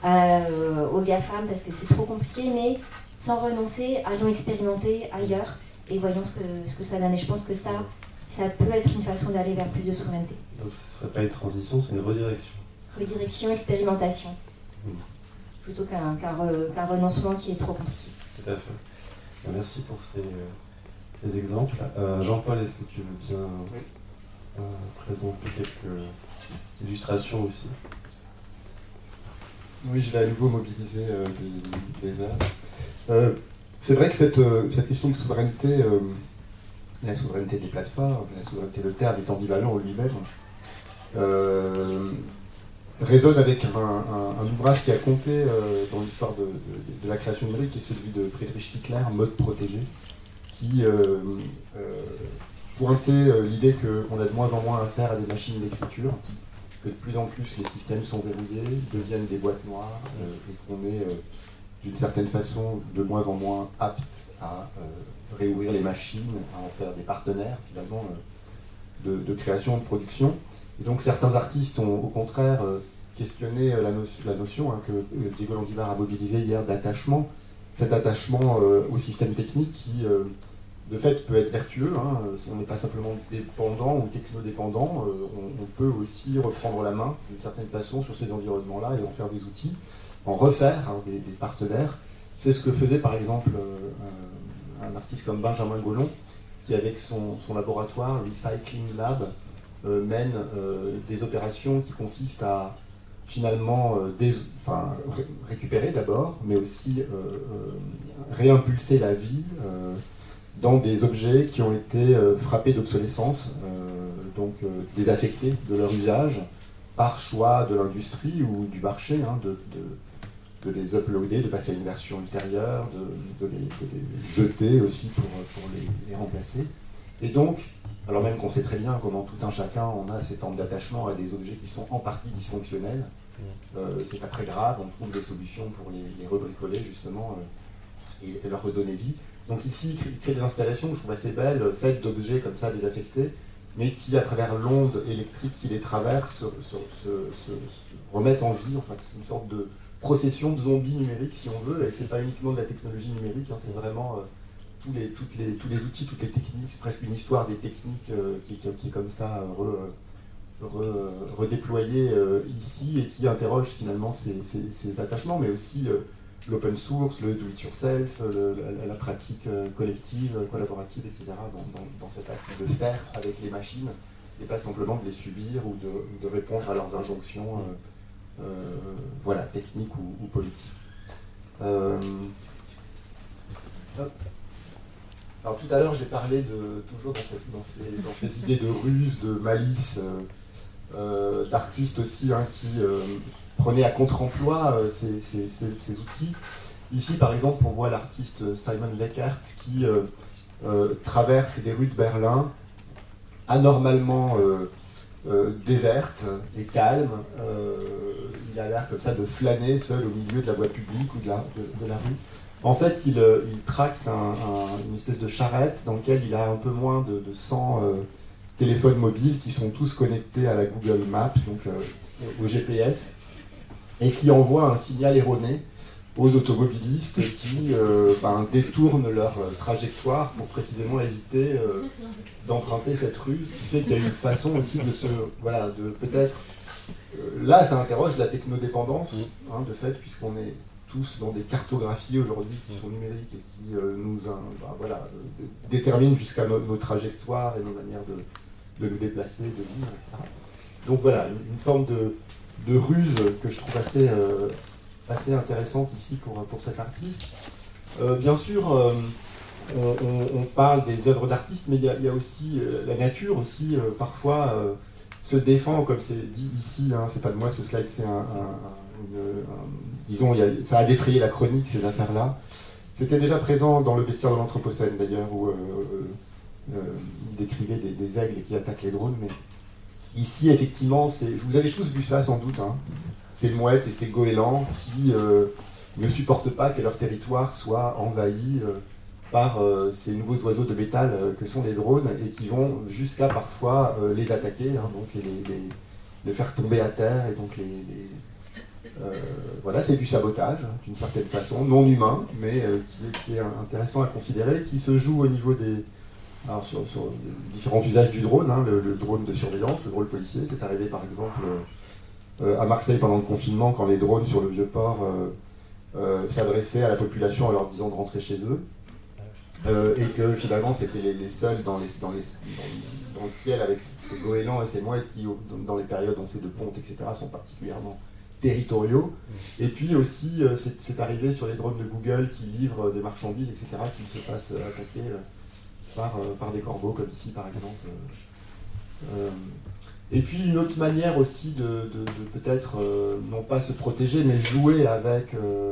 euh, aux GAFAM parce que c'est trop compliqué, mais sans renoncer, allons expérimenter ailleurs et voyons ce que, ce que ça donne. Et je pense que ça, ça peut être une façon d'aller vers plus de souveraineté. Donc ce ne serait pas une transition, c'est une redirection. Redirection, expérimentation. Mmh. Plutôt qu'un, qu'un, re, qu'un renoncement qui est trop compliqué. Tout à fait. Merci pour ces, euh, ces exemples. Euh, Jean-Paul, est-ce que tu veux bien oui. euh, présenter quelques illustrations aussi ? Oui, je vais à nouveau mobiliser euh, des, des aides. Euh, c'est vrai que cette, euh, cette question de souveraineté, euh, la souveraineté des plateformes, la souveraineté, le terme est ambivalent en lui-même, euh, résonne avec un, un, un ouvrage qui a compté euh, dans l'histoire de, de, de la création numérique, qui est celui de Friedrich Kittler, Mode protégé, qui euh, euh, pointait euh, l'idée qu'on a de moins en moins affaire à des machines d'écriture, que de plus en plus les systèmes sont verrouillés, deviennent des boîtes noires, euh, et qu'on est euh, d'une certaine façon de moins en moins apte à euh, réouvrir les machines, à en faire des partenaires finalement euh, de, de création, de production. Et donc certains artistes ont au contraire euh, questionné euh, la, no- la notion hein, que euh, Diego Landivar a mobilisée hier d'attachement, cet attachement euh, au système technique qui euh, de fait peut être vertueux, hein, on n'est pas simplement dépendant ou technodépendant, euh, on, on peut aussi reprendre la main d'une certaine façon sur ces environnements-là et en faire des outils, en refaire hein, des, des partenaires. C'est ce que faisait par exemple euh, un artiste comme Benjamin Gollon, qui avec son, son laboratoire Recycling Lab euh, mène euh, des opérations qui consistent à finalement euh, dés- enfin, ré- récupérer d'abord, mais aussi euh, euh, réimpulser la vie euh, dans des objets qui ont été euh, frappés d'obsolescence, euh, donc euh, désaffectés de leur usage, par choix de l'industrie ou du marché, hein, de, de, de les uploader, de passer à une version ultérieure, de, de, les, de les jeter aussi pour, pour les, les remplacer. Et donc, alors même qu'on sait très bien comment tout un chacun, on a ces formes d'attachement à des objets qui sont en partie dysfonctionnels, euh, c'est pas très grave, on trouve des solutions pour les, les rebricoler justement euh, et, et leur redonner vie. Donc ici, il crée des installations que je trouve assez belles, faites d'objets comme ça désaffectés, mais qui, à travers l'onde électrique qui les traverse, se, se, se, se remettent en vie, en fait, une sorte de procession de zombies numériques, si on veut, et c'est pas uniquement de la technologie numérique, hein, c'est vraiment euh, tous, les, toutes les, tous les outils, toutes les techniques, c'est presque une histoire des techniques euh, qui, qui, qui est comme ça euh, re, re, redéployée euh, ici, et qui interroge finalement ces, ces, ces attachements, mais aussi euh, l'open source, le do-it-yourself, le, la, la pratique collective, collaborative, et cetera, dans, dans, dans cet acte de faire avec les machines, et pas simplement de les subir ou de, de répondre à leurs injonctions euh, euh, voilà, techniques ou, ou politiques. Euh, alors tout à l'heure, j'ai parlé de, toujours dans, cette, dans, ces, dans ces idées de ruse, de malice, euh, euh, d'artistes aussi hein, qui euh, prenaient à contre-emploi euh, ces, ces, ces, ces outils. Ici, par exemple, on voit l'artiste Simon Leckert qui euh, euh, traverse des rues de Berlin anormalement euh, euh, désertes et calmes. Euh, il a l'air comme ça de flâner seul au milieu de la voie publique ou de la, de, de la rue. En fait, il, il tracte un, un, une espèce de charrette dans laquelle il a un peu moins de, de cent euh, téléphones mobiles qui sont tous connectés à la Google Maps, donc euh, au G P S, et qui envoie un signal erroné aux automobilistes qui euh, ben, détournent leur euh, trajectoire pour précisément éviter euh, d'emprunter cette rue, ce qui fait qu'il y a une façon aussi de se, voilà, de peut-être, euh, là ça interroge la technodépendance, hein, de fait, puisqu'on est tous dans des cartographies aujourd'hui qui sont numériques et qui euh, nous hein, ben, voilà, euh, déterminent jusqu'à no, nos trajectoires et nos manières de, de nous déplacer, de vivre, et cetera. Donc voilà, une, une forme de, de ruse que je trouve assez... Euh, assez intéressante ici pour, pour cet artiste. Euh, bien sûr, euh, on, on, on parle des œuvres d'artistes, mais il y, y a aussi euh, la nature aussi, euh, parfois, euh, se défend, comme c'est dit ici, hein, c'est pas de moi ce slide, c'est un, un, une, un, disons, y a, ça a défrayé la chronique, ces affaires-là. C'était déjà présent dans le bestiaire de l'Anthropocène, d'ailleurs, où euh, euh, il décrivait des, des aigles qui attaquent les drones, mais ici, effectivement, c'est, vous avez tous vu ça, sans doute, hein, ces mouettes et ces goélands qui euh, ne supportent pas que leur territoire soit envahi euh, par euh, ces nouveaux oiseaux de métal euh, que sont les drones et qui vont jusqu'à parfois euh, les attaquer, hein, donc et les, les, les faire tomber à terre. Et donc les, les, euh, voilà, c'est du sabotage d'une certaine façon, non humain, mais euh, qui, qui est intéressant à considérer, qui se joue au niveau des alors, sur, sur différents usages du drone, hein, le, le drone de surveillance, le drone policier. C'est arrivé par exemple euh, Euh, à Marseille pendant le confinement, quand les drones sur le Vieux-Port euh, euh, s'adressaient à la population en leur disant de rentrer chez eux, euh, et que finalement c'était les, les seuls dans, les, dans, les, dans, dans le ciel avec ces goélands et ces mouettes qui, dans les périodes où c'est de ponte, et cetera, sont particulièrement territoriaux. Et puis aussi, euh, c'est, c'est arrivé sur les drones de Google qui livrent des marchandises, et cetera, qui se fassent attaquer euh, par, euh, par des corbeaux, comme ici par exemple. Euh, Et puis une autre manière aussi de, de, de peut-être, euh, non pas se protéger, mais jouer avec euh,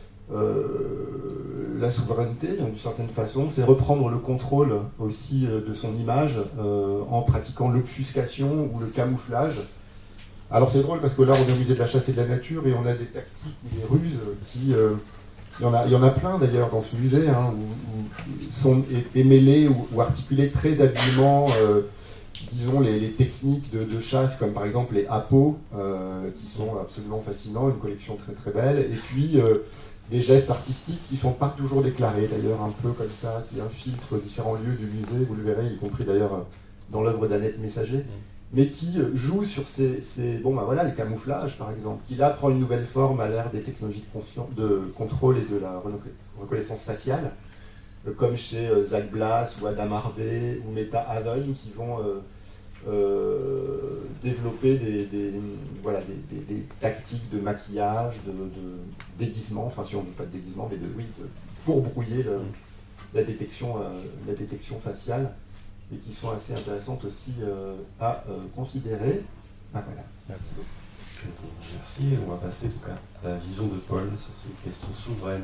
euh, la souveraineté, d'une certaine façon, c'est reprendre le contrôle aussi euh, de son image euh, en pratiquant l'obfuscation ou le camouflage. Alors c'est drôle parce que là on est au musée de la chasse et de la nature et on a des tactiques ou des ruses qui... Euh, il, y en a, il y en a plein d'ailleurs dans ce musée, hein, où, où sont émêlés ou, ou articulés très habilement... Euh, disons, les, les techniques de, de chasse, comme par exemple les appos, euh, qui sont absolument fascinants, une collection très très belle, et puis euh, des gestes artistiques qui ne sont pas toujours déclarés, d'ailleurs, un peu comme ça, qui infiltrent différents lieux du musée, vous le verrez, y compris d'ailleurs dans l'œuvre d'Annette Messager, mais qui jouent sur ces, ces... Bon, ben voilà, les camouflages, par exemple, qui là prend une nouvelle forme à l'ère des technologies de, conscien... de contrôle et de la reconnaissance faciale, comme chez euh, Zach Blass ou Adam Harvey ou Meta Haven, qui vont euh, euh, développer des, des, voilà, des, des, des tactiques de maquillage, de, de déguisement, enfin si on ne dit pas de déguisement, mais de, oui, de, pour brouiller le, la, détection, euh, la détection faciale, et qui sont assez intéressantes aussi euh, à euh, considérer. Ah, voilà. Merci beaucoup. Merci, on va passer en tout cas à la vision de Paul sur ces questions souveraines.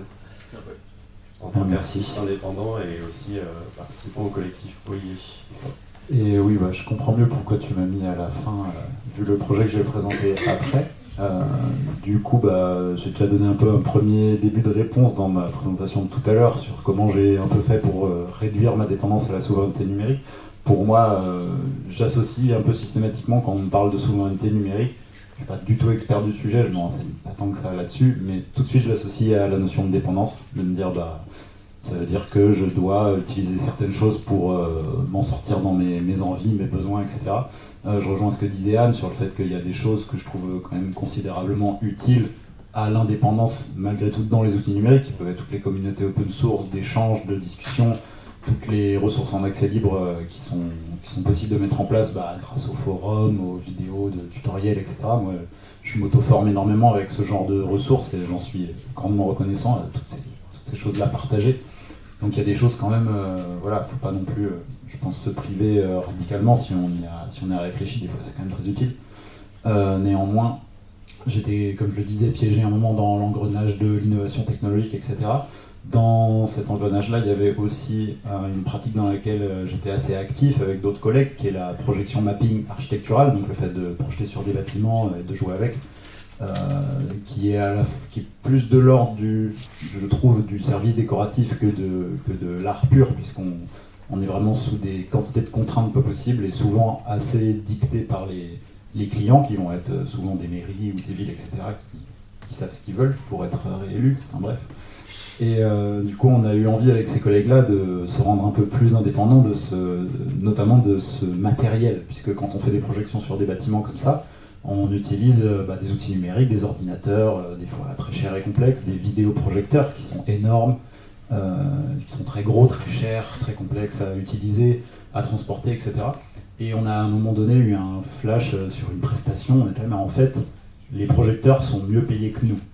En tant qu'artiste indépendant et aussi euh, participant au collectif Oyer. Et oui, bah, je comprends mieux pourquoi tu m'as mis à la fin, euh, vu le projet que je vais présenter après. Euh, du coup, bah, j'ai déjà donné un peu un premier début de réponse dans ma présentation de tout à l'heure sur comment j'ai un peu fait pour euh, réduire ma dépendance à la souveraineté numérique. Pour moi, euh, j'associe un peu systématiquement quand on me parle de souveraineté numérique. Je ne suis pas du tout expert du sujet, je ne me renseigne pas tant que ça là-dessus, mais tout de suite je l'associe à la notion de dépendance, de me dire bah ça veut dire que je dois utiliser certaines choses pour euh, m'en sortir dans mes, mes envies, mes besoins, et cetera. Euh, je rejoins ce que disait Anne sur le fait qu'il y a des choses que je trouve quand même considérablement utiles à l'indépendance, malgré tout dans les outils numériques, qui peuvent être toutes les communautés open source, d'échanges, de discussions, toutes les ressources en accès libre euh, qui, sont, qui sont possibles de mettre en place bah, grâce aux forums, aux vidéos de tutoriels, et cetera. Moi, je m'auto-forme énormément avec ce genre de ressources et j'en suis grandement reconnaissant à toutes ces, toutes ces choses-là partagées. Donc il y a des choses quand même, euh, voilà, faut pas non plus, euh, je pense, se priver euh, radicalement si on y a, si on y a réfléchi, des fois c'est quand même très utile. Euh, néanmoins, j'étais, comme je le disais, piégé un moment dans l'engrenage de l'innovation technologique, et cetera. Dans cet engrenage-là, il y avait aussi euh, une pratique dans laquelle euh, j'étais assez actif avec d'autres collègues, qui est la projection mapping architecturale, donc le fait de projeter sur des bâtiments et de jouer avec, euh, qui, est à la, qui est plus de l'ordre du, je trouve, du service décoratif que de, que de l'art pur, puisqu'on on est vraiment sous des quantités de contraintes pas possibles et souvent assez dictées par les, les clients, qui vont être souvent des mairies ou des villes, et cetera, qui, qui savent ce qu'ils veulent pour être réélus, enfin bref. Et euh, du coup, on a eu envie avec ces collègues-là de se rendre un peu plus indépendants, de ce, notamment de ce matériel, puisque quand on fait des projections sur des bâtiments comme ça, on utilise bah, des outils numériques, des ordinateurs, euh, des fois très chers et complexes, des vidéoprojecteurs qui sont énormes, euh, qui sont très gros, très chers, très complexes à utiliser, à transporter, et cetera. Et on a à un moment donné eu un flash sur une prestation, on était là, mais en fait, les projecteurs sont mieux payés que nous.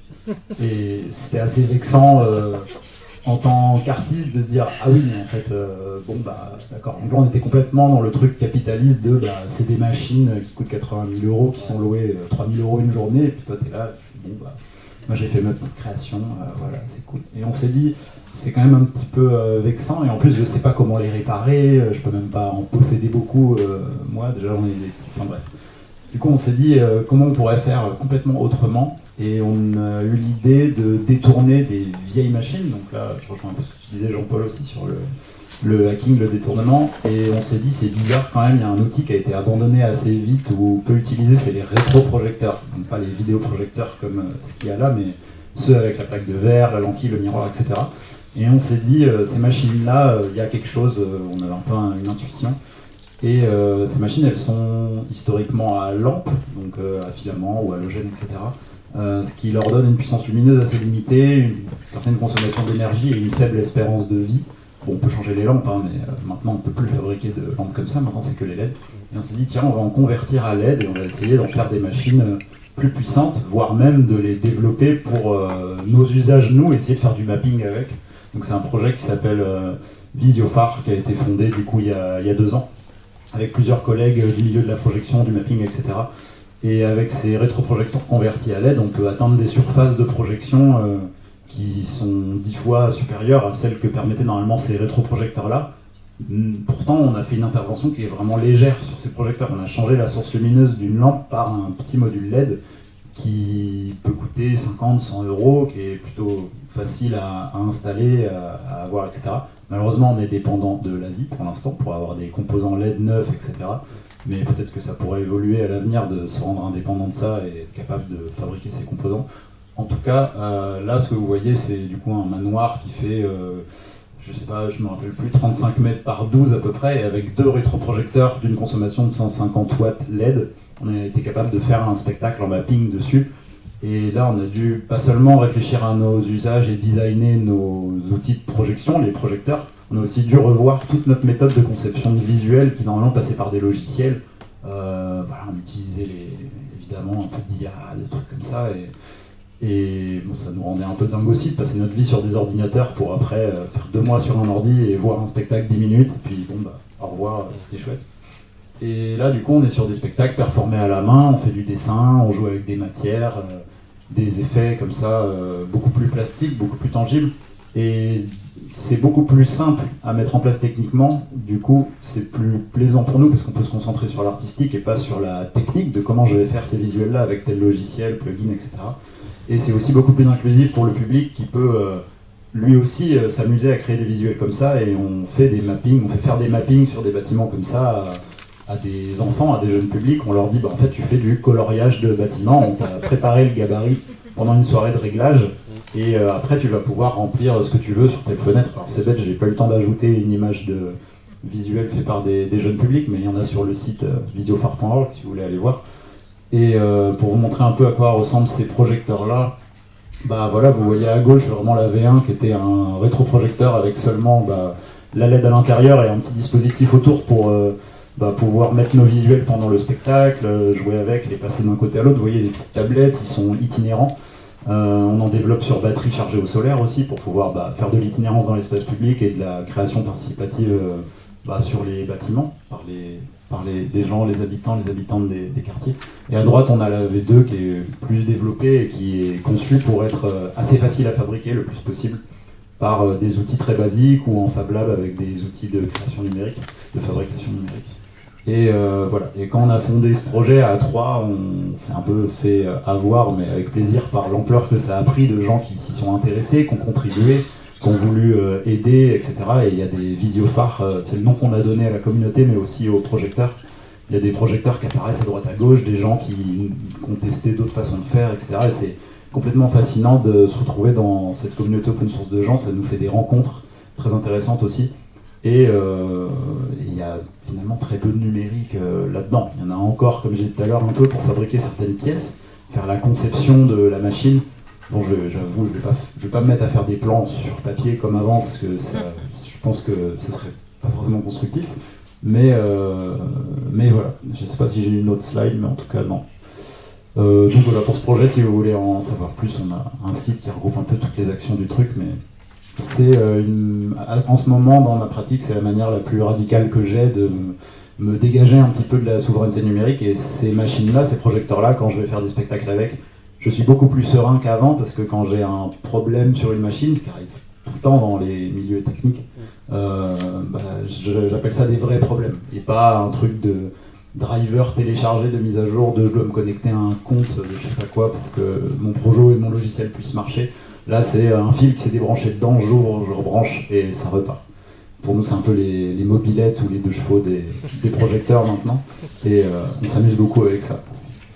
Et c'était assez vexant euh, en tant qu'artiste de se dire ah oui mais en fait euh, bon bah d'accord, donc là on était complètement dans le truc capitaliste de bah c'est des machines qui coûtent quatre-vingt mille euros qui sont louées euh, trois mille euros une journée, et puis toi t'es là bon bah moi j'ai fait ma petite création, euh, voilà c'est cool. Et on s'est dit c'est quand même un petit peu euh, vexant, et en plus je sais pas comment les réparer, euh, je peux même pas en posséder beaucoup, euh, moi déjà j'en ai des petits, enfin bref. Du coup on s'est dit euh, comment on pourrait faire complètement autrement. Et on a eu l'idée de détourner des vieilles machines. Donc là, je rejoins un peu ce que tu disais, Jean-Paul, aussi sur le, le hacking, le détournement. Et on s'est dit, c'est bizarre quand même, il y a un outil qui a été abandonné assez vite où on peut utiliser, c'est les rétroprojecteurs. Donc pas les vidéoprojecteurs comme euh, ce qu'il y a là, mais ceux avec la plaque de verre, la lentille, le miroir, et cetera. Et on s'est dit, euh, ces machines-là, il euh, y a quelque chose, euh, on avait un peu un, une intuition. Et euh, ces machines, elles sont historiquement à lampe, donc euh, à filament ou halogène, et cetera. Euh, ce qui leur donne une puissance lumineuse assez limitée, une certaine consommation d'énergie et une faible espérance de vie. Bon, on peut changer les lampes, hein, mais euh, maintenant on ne peut plus fabriquer de lampes comme ça, maintenant c'est que les L E D. Et on s'est dit, tiens, on va en convertir à L E D et on va essayer d'en faire des machines plus puissantes, voire même de les développer pour euh, nos usages, nous, essayer de faire du mapping avec. Donc c'est un projet qui s'appelle euh, Visiophare, qui a été fondé du coup il y a, il y a deux ans, avec plusieurs collègues du milieu de la projection, du mapping, et cetera. Et avec ces rétroprojecteurs convertis à L E D, on peut atteindre des surfaces de projection euh, qui sont dix fois supérieures à celles que permettaient normalement ces rétroprojecteurs-là. Pourtant, on a fait une intervention qui est vraiment légère sur ces projecteurs. On a changé la source lumineuse d'une lampe par un petit module L E D qui peut coûter cinquante à cent euros, qui est plutôt facile à, à installer, à, à avoir, et cetera. Malheureusement, on est dépendant de l'Asie pour l'instant pour avoir des composants L E D neufs, et cetera. Mais peut-être que ça pourrait évoluer à l'avenir de se rendre indépendant de ça et être capable de fabriquer ces composants. En tout cas, euh, là, ce que vous voyez, c'est du coup un manoir qui fait, euh, je sais pas, je me rappelle plus, trente-cinq mètres par douze à peu près, et avec deux rétroprojecteurs d'une consommation de cent cinquante watts L E D, on a été capable de faire un spectacle en mapping dessus. Et là, on a dû pas seulement réfléchir à nos usages et designer nos outils de projection, les projecteurs, on a aussi dû revoir toute notre méthode de conception visuelle qui normalement passait par des logiciels. Euh, voilà, on utilisait les, évidemment un peu d'I A, des trucs comme ça, et, et bon, ça nous rendait un peu dingue aussi de passer notre vie sur des ordinateurs pour après euh, faire deux mois sur un ordi et voir un spectacle dix minutes, et puis bon bah au revoir, euh, c'était chouette. Et là du coup on est sur des spectacles performés à la main, on fait du dessin, on joue avec des matières, euh, des effets comme ça, euh, beaucoup plus plastiques, beaucoup plus tangibles, et c'est beaucoup plus simple à mettre en place techniquement, du coup c'est plus plaisant pour nous parce qu'on peut se concentrer sur l'artistique et pas sur la technique de comment je vais faire ces visuels là avec tel logiciel, plugin, et cetera. Et c'est aussi beaucoup plus inclusif pour le public qui peut euh, lui aussi euh, s'amuser à créer des visuels comme ça, et on fait des mappings, on fait faire des mappings sur des bâtiments comme ça à, à des enfants, à des jeunes publics. On leur dit bah, en fait tu fais du coloriage de bâtiments, on t'a préparé le gabarit pendant une soirée de réglage. Et euh, après, tu vas pouvoir remplir ce que tu veux sur tes fenêtres. Alors c'est bête, j'ai pas eu le temps d'ajouter une image de visuel fait par des, des jeunes publics, mais il y en a sur le site euh, visiophare point org si vous voulez aller voir. Et euh, pour vous montrer un peu à quoi ressemblent ces projecteurs-là, bah voilà, vous voyez à gauche vraiment la V un qui était un rétroprojecteur avec seulement bah, la L E D à l'intérieur et un petit dispositif autour pour euh, bah, pouvoir mettre nos visuels pendant le spectacle, euh, jouer avec, les passer d'un côté à l'autre. Vous voyez les petites tablettes, ils sont itinérants. Euh, on en développe sur batterie chargée au solaire aussi pour pouvoir bah, faire de l'itinérance dans l'espace public et de la création participative euh, bah, sur les bâtiments, par les, par les, les gens, les habitants, les habitantes des, des quartiers. Et à droite, on a la V deux qui est plus développée et qui est conçue pour être assez facile à fabriquer le plus possible par des outils très basiques ou en Fab Lab avec des outils de création numérique, de fabrication numérique. Et euh, voilà. Et quand on a fondé ce projet à trois, on s'est un peu fait avoir, mais avec plaisir, par l'ampleur que ça a pris de gens qui s'y sont intéressés, qui ont contribué, qui ont voulu euh, aider, et cetera. Et il y a des visiophares, euh, c'est le nom qu'on a donné à la communauté, mais aussi aux projecteurs. Il y a des projecteurs qui apparaissent à droite à gauche, des gens qui ont testé d'autres façons de faire, et cetera. Et c'est complètement fascinant de se retrouver dans cette communauté open source de gens. Ça nous fait des rencontres très intéressantes aussi. Et euh, il y a finalement très peu de numérique euh, là-dedans. Il y en a encore, comme j'ai dit tout à l'heure, un peu pour fabriquer certaines pièces, faire la conception de la machine. Bon, je, j'avoue, je ne vais, vais pas me mettre à faire des plans sur papier comme avant, parce que ça, je pense que ce serait pas forcément constructif. Mais, euh, mais voilà, je ne sais pas si j'ai une autre slide, mais en tout cas, non. Euh, donc voilà, pour ce projet, si vous voulez en savoir plus, on a un site qui regroupe un peu toutes les actions du truc, mais c'est euh, une, en ce moment, dans ma pratique, c'est la manière la plus radicale que j'ai de me dégager un petit peu de la souveraineté numérique. Et ces machines-là, ces projecteurs-là, quand je vais faire des spectacles avec, je suis beaucoup plus serein qu'avant, parce que quand j'ai un problème sur une machine, ce qui arrive tout le temps dans les milieux techniques, euh, bah, je, j'appelle ça des vrais problèmes, et pas un truc de driver téléchargé de mise à jour, de je dois me connecter à un compte de je sais pas quoi pour que mon projet et mon logiciel puissent marcher. Là, c'est un fil qui s'est débranché dedans, j'ouvre, je rebranche et ça repart. Pour nous, c'est un peu les, les mobylettes ou les deux chevaux des, des projecteurs maintenant, et euh, on s'amuse beaucoup avec ça.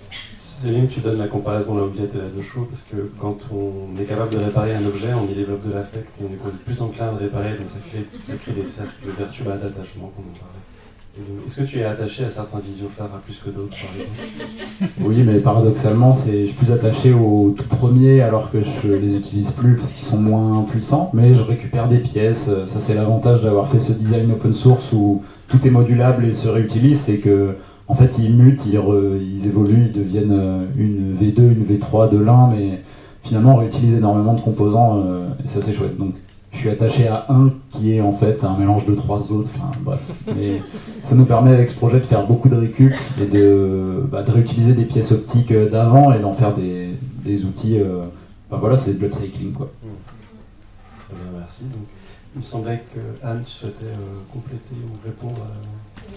Céline, tu donnes la comparaison de la mobilette et la deux chevaux, parce que quand on est capable de réparer un objet, on y développe de l'affect et on est plus enclin de réparer, donc ça crée, ça crée des cercles vertueux d'attachement qu'on en parlait. Est-ce que tu es attaché à certains visiophares à plus que d'autres, par exemple? Oui, mais paradoxalement, c'est, je suis plus attaché aux tout premiers alors que je les utilise plus parce qu'ils sont moins puissants, mais je récupère des pièces. Ça, c'est l'avantage d'avoir fait ce design open source où tout est modulable et se réutilise, c'est que en fait, ils mutent, ils, re, ils évoluent, ils deviennent une V deux, une V trois de l'un, mais finalement, on réutilise énormément de composants euh, et ça, c'est chouette. Donc, je suis attaché à un qui est en fait un mélange de trois autres, enfin bref. Mais ça nous permet avec ce projet de faire beaucoup de récup et de, bah, de réutiliser des pièces optiques d'avant et d'en faire des, des outils. Euh, bah voilà, c'est de l'upcycling quoi. Mmh. Très bien, merci. Donc, il me semblait que Anne souhaitait euh, compléter ou répondre à,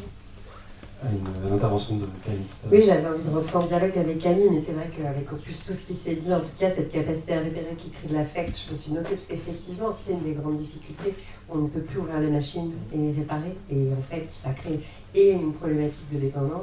à, une, à l'intervention de Camille. Oui, j'avais envie de rentrer en dialogue avec Camille, mais c'est vrai qu'avec au plus tout ce qui s'est dit, en tout cas cette capacité à repérer qui crée de l'affect, je me suis notée parce qu'effectivement, c'est une des grandes difficultés. On ne peut plus ouvrir les machines et réparer, et en fait, ça crée et une problématique de dépendance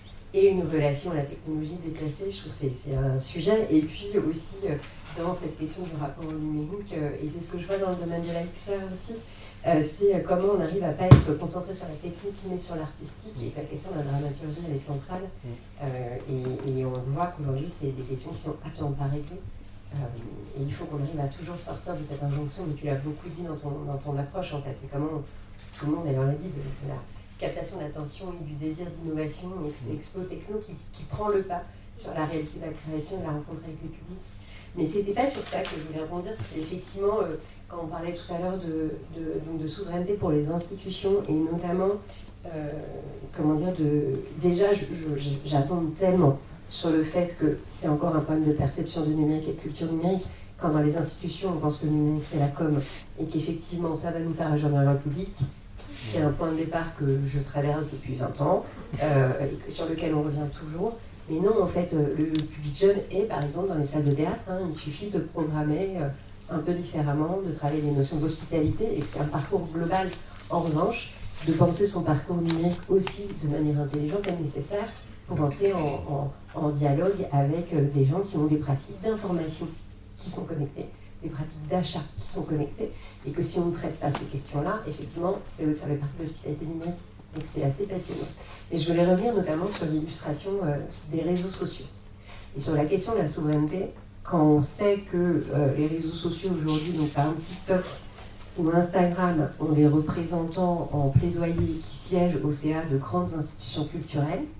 et une relation à la technologie déplacée. Je trouve que c'est, c'est un sujet. Et puis aussi, dans cette question du rapport au numérique, et c'est ce que je vois dans le domaine de la X R aussi, Euh, c'est euh, comment on arrive à ne pas être concentré sur la technique mais sur l'artistique, et que la question de la dramaturgie elle est centrale, euh, et, et on voit qu'aujourd'hui c'est des questions qui sont absolument pas réglées, euh, et il faut qu'on arrive à toujours sortir de cette injonction, mais tu l'as beaucoup dit dans ton, dans ton approche en fait, c'est comment tout le monde d'ailleurs l'a dit, de, de la captation d'attention et du désir d'innovation, et c'est l'expo techno qui, qui prend le pas sur la réalité de la création et la rencontre avec le public. Mais c'était pas sur ça que je voulais rebondir, c'était effectivement euh, quand on parlait tout à l'heure de, de, donc de souveraineté pour les institutions, et notamment, euh, comment dire, de, déjà je, je, j'attends tellement sur le fait que c'est encore un problème de perception du numérique et de culture numérique, quand dans les institutions on pense que le numérique c'est la com, et qu'effectivement ça va nous faire agir dans le public. C'est un point de départ que je traverse depuis vingt ans, euh, et sur lequel on revient toujours. Mais non, en fait, le, le public jeune est, par exemple, dans les salles de théâtre, hein, il suffit de programmer euh, un peu différemment, de travailler les notions d'hospitalité, et que c'est un parcours global. En revanche, de penser son parcours numérique aussi de manière intelligente et nécessaire pour entrer en, en, en dialogue avec euh, des gens qui ont des pratiques d'information qui sont connectées, des pratiques d'achat qui sont connectées, et que si on ne traite pas ces questions-là, effectivement, c'est, ça fait partie de l'hospitalité numérique. Donc c'est assez passionnant. Et je voulais revenir notamment sur l'illustration euh, des réseaux sociaux. Et sur la question de la souveraineté, quand on sait que euh, les réseaux sociaux aujourd'hui, donc par exemple TikTok ou Instagram, ont des représentants en plaidoyer qui siègent au C A de grandes institutions culturelles,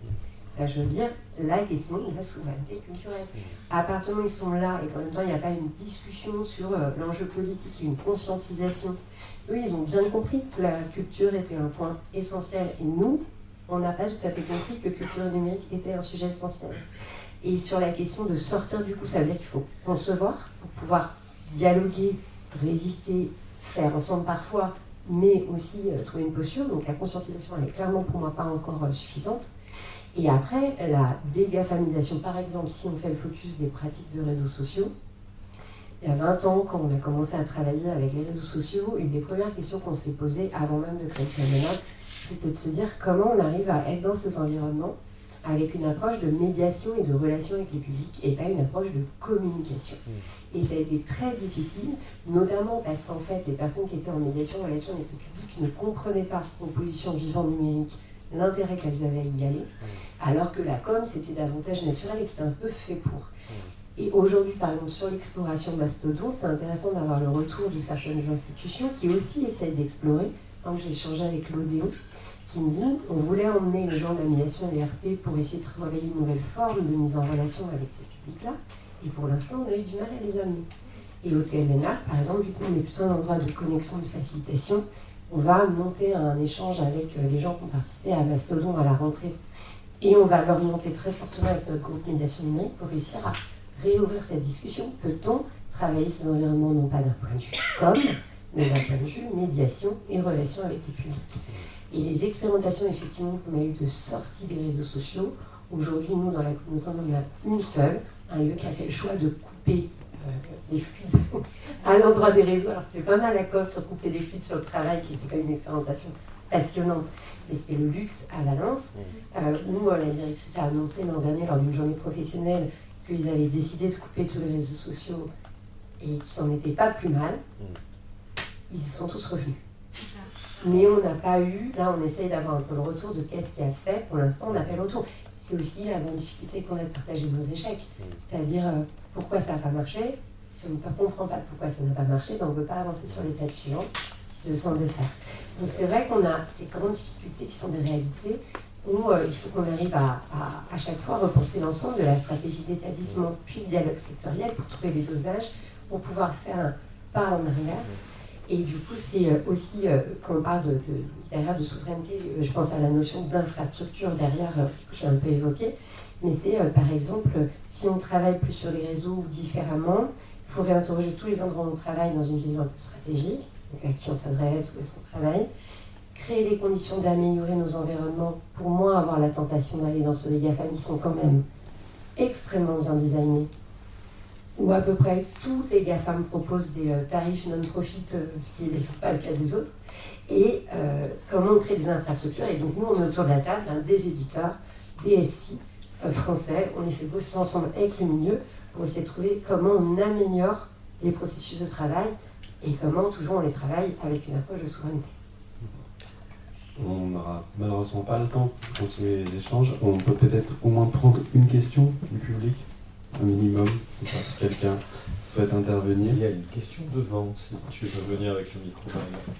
ben, je veux dire, la question de la souveraineté culturelle. À partir du moment où ils sont là, et qu'en même temps, il n'y a pas une discussion sur euh, l'enjeu politique, une conscientisation, eux, ils ont bien compris que la culture était un point essentiel. Et nous, on n'a pas tout à fait compris que culture numérique était un sujet essentiel. Et sur la question de sortir du coup, ça veut dire qu'il faut concevoir pour pouvoir dialoguer, résister, faire ensemble parfois, mais aussi euh, trouver une posture. Donc la conscientisation, elle est clairement pour moi pas encore euh, suffisante. Et après, la dégafamisation, par exemple, si on fait le focus des pratiques de réseaux sociaux, il y a vingt ans, quand on a commencé à travailler avec les réseaux sociaux, une des premières questions qu'on s'est posées avant même de créer le Phénomène, c'était de se dire comment on arrive à être dans ces environnements avec une approche de médiation et de relation avec les publics et pas une approche de communication. Et ça a été très difficile, notamment parce qu'en fait, les personnes qui étaient en médiation en relation avec le public ne comprenaient pas, en position vivant numérique, l'intérêt qu'elles avaient à y aller, alors que la com, c'était davantage naturel et que c'était un peu fait pour. Et aujourd'hui, par exemple, sur l'exploration Mastodon, c'est intéressant d'avoir le retour de certaines institutions qui aussi essayent d'explorer. Quand j'ai échangé avec l'Odéo, qui me dit on voulait emmener les gens de la médiation et des R P pour essayer de travailler une nouvelle forme de mise en relation avec ces publics-là. Et pour l'instant, on a eu du mal à les amener. Et au T M N A, par exemple, vu qu'on est plutôt un endroit de connexion, de facilitation, on va monter un échange avec les gens qui ont participé à Mastodon à la rentrée. Et on va l'orienter très fortement avec notre groupe médiation numérique pour réussir à réouvrir cette discussion. Peut-on travailler ces environnements non pas d'un point de vue com, mais d'un point de vue médiation et relation avec les publics. Et les expérimentations effectivement qu'on a eues de sortie des réseaux sociaux, aujourd'hui nous dans la communauté on en a une seule, un lieu qui a fait le choix de couper euh, les fluides à l'endroit des réseaux. Alors c'était pas mal à cause sur couper les fluides sur le travail qui n'était pas une expérimentation passionnante, mais c'était le luxe à Valence. Euh, nous, la directrice a annoncé l'an dernier lors d'une journée professionnelle qu'ils avaient décidé de couper tous les réseaux sociaux et qu'ils s'en étaient pas plus mal. Ils y sont tous revenus. Mais on n'a pas eu, là on essaye d'avoir un peu le retour de qu'est-ce qui a fait, pour l'instant on n'a pas le retour. C'est aussi la grande difficulté qu'on a de partager nos échecs, c'est-à-dire euh, pourquoi ça n'a pas marché. Si on ne comprend pas pourquoi ça n'a pas marché, ben on ne peut pas avancer sur l'étape suivante de s'en défaire. Donc c'est vrai qu'on a ces grandes difficultés qui sont des réalités où euh, il faut qu'on arrive à, à, à chaque fois repenser l'ensemble de la stratégie d'établissement puis le dialogue sectoriel pour trouver les dosages, pour pouvoir faire un pas en arrière. Et du coup, c'est aussi, euh, quand on parle de, de, derrière de souveraineté, je pense à la notion d'infrastructure derrière, euh, que j'ai un peu évoquée, mais c'est, euh, par exemple, si on travaille plus sur les réseaux ou différemment, il faut réinterroger tous les endroits où on travaille dans une vision un peu stratégique, donc à qui on s'adresse, où est-ce qu'on travaille, créer les conditions d'améliorer nos environnements pour moins avoir la tentation d'aller dans ceux des GAFAM qui sont quand même extrêmement bien designés, où à peu près tous les GAFAM proposent des euh, tarifs non-profit, euh, ce qui n'est pas le cas des autres, et euh, comment on crée des infrastructures. Et donc nous, on est autour de la table, hein, des éditeurs, des S I euh, français, on les fait bosser ensemble avec le milieu pour essayer de trouver comment on améliore les processus de travail et comment toujours on les travaille avec une approche de souveraineté. On n'aura malheureusement pas le temps de continuer les échanges. On peut peut-être au moins prendre une question du public. Un minimum, c'est ça, si quelqu'un souhaite intervenir. Il y a une question devant, si tu veux venir avec le micro.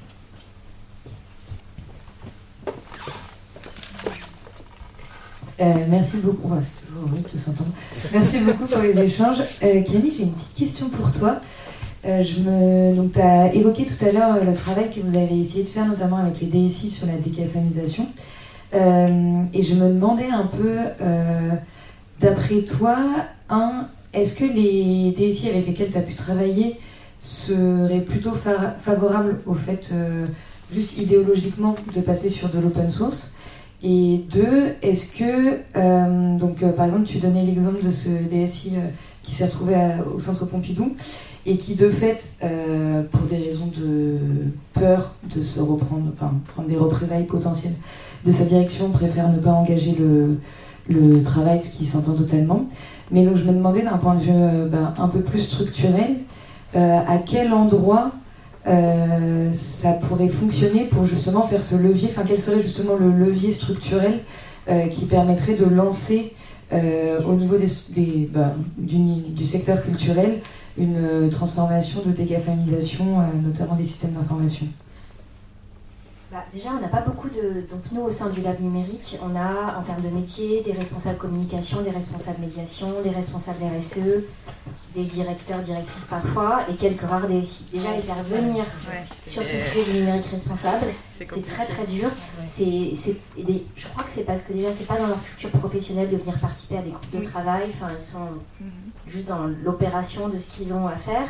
Euh, merci beaucoup, oh, c'est toujours horrible de s'entendre. Merci beaucoup pour les échanges. Euh, Camille, j'ai une petite question pour toi. Euh, je me... Donc, tu as évoqué tout à l'heure le travail que vous avez essayé de faire, notamment avec les D S I sur la décafamisation. Euh, et je me demandais un peu, euh, d'après toi, un, est-ce que les D S I avec lesquels tu as pu travailler seraient plutôt fa- favorables au fait, euh, juste idéologiquement, de passer sur de l'open source? Et deux, est-ce que, euh, donc euh, par exemple, tu donnais l'exemple de ce D S I euh, qui s'est retrouvé à, au centre Pompidou et qui, de fait, euh, pour des raisons de peur de se reprendre, enfin, prendre des représailles potentielles de sa direction, préfère ne pas engager le, le travail, ce qui s'entend totalement. Mais donc, je me demandais, d'un point de vue euh, ben, un peu plus structurel, euh, à quel endroit Euh, ça pourrait fonctionner pour justement faire ce levier, enfin quel serait justement le levier structurel euh, qui permettrait de lancer euh, au niveau des, des, bah, du, du secteur culturel une euh, transformation de dégafamisation, euh, notamment des systèmes d'information. Bah, déjà, on n'a pas beaucoup de... Donc nous, au sein du Lab numérique, on a, en termes de métier, des responsables communication, des responsables médiation, des responsables R S E, des directeurs, directrices parfois, et quelques rares D S I. Déjà, les faire venir ouais, sur ce sujet du numérique responsable, c'est très très dur. Ouais. C'est, c'est, des... Je crois que c'est parce que déjà, c'est pas dans leur culture professionnelle de venir participer à des groupes de travail. Enfin, ils sont mm-hmm. juste dans l'opération de ce qu'ils ont à faire.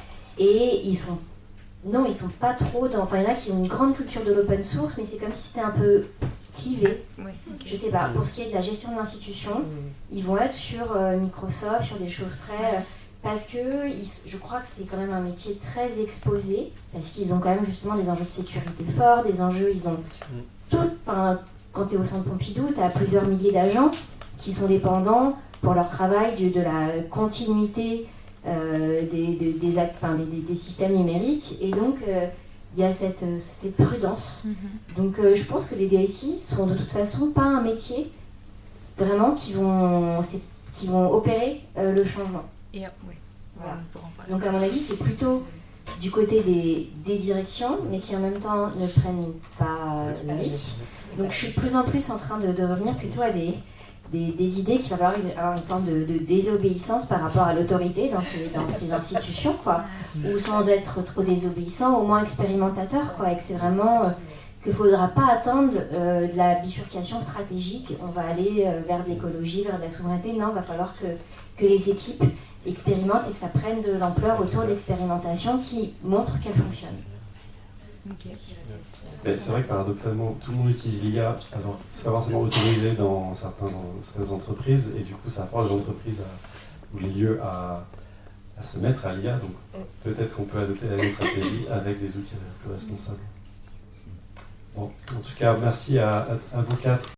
Et ils sont... Non, ils sont pas trop dans... Enfin, il y en a qui ont une grande culture de l'open source, mais c'est comme si c'était un peu clivé. Oui, okay. Je sais pas, pour ce qui est de la gestion de l'institution, mmh. ils vont être sur euh, Microsoft, sur des choses très... Euh, parce que ils, je crois que c'est quand même un métier très exposé, parce qu'ils ont quand même justement des enjeux de sécurité forts, des enjeux, ils ont mmh. tout... Enfin, quand tu es au centre Pompidou, tu as plusieurs milliers d'agents qui sont dépendants pour leur travail de, de la continuité Euh, des, des, des, enfin, des, des systèmes numériques, et donc il euh, y a cette, cette prudence. Mm-hmm. Donc euh, je pense que les D S I sont de toute façon pas un métier vraiment qui vont, qui vont opérer euh, le changement. Et, oui. Voilà. Donc à mon avis c'est plutôt du côté des, des directions, mais qui en même temps ne prennent pas le risque. Donc je suis de plus en plus en train de, de revenir plutôt à des Des, des idées qui vont avoir une, avoir une forme de, de désobéissance par rapport à l'autorité dans ces, dans ces institutions, quoi. Ou sans être trop désobéissant, au moins expérimentateur, quoi. Et que c'est vraiment euh, qu'il ne faudra pas attendre euh, de la bifurcation stratégique, on va aller euh, vers de l'écologie, vers de la souveraineté. Non, il va falloir que, que les équipes expérimentent et que ça prenne de l'ampleur autour d'expérimentations qui montrent qu'elles fonctionnent. Okay. C'est vrai que paradoxalement, tout le monde utilise l'I A, alors c'est pas forcément autorisé dans, certains, dans certaines entreprises, et du coup ça force les entreprises à, ou les lieux à, à se mettre à l'I A, donc peut-être qu'on peut adopter la même stratégie avec des outils plus responsables. Bon, en tout cas, merci à, à, à vous quatre.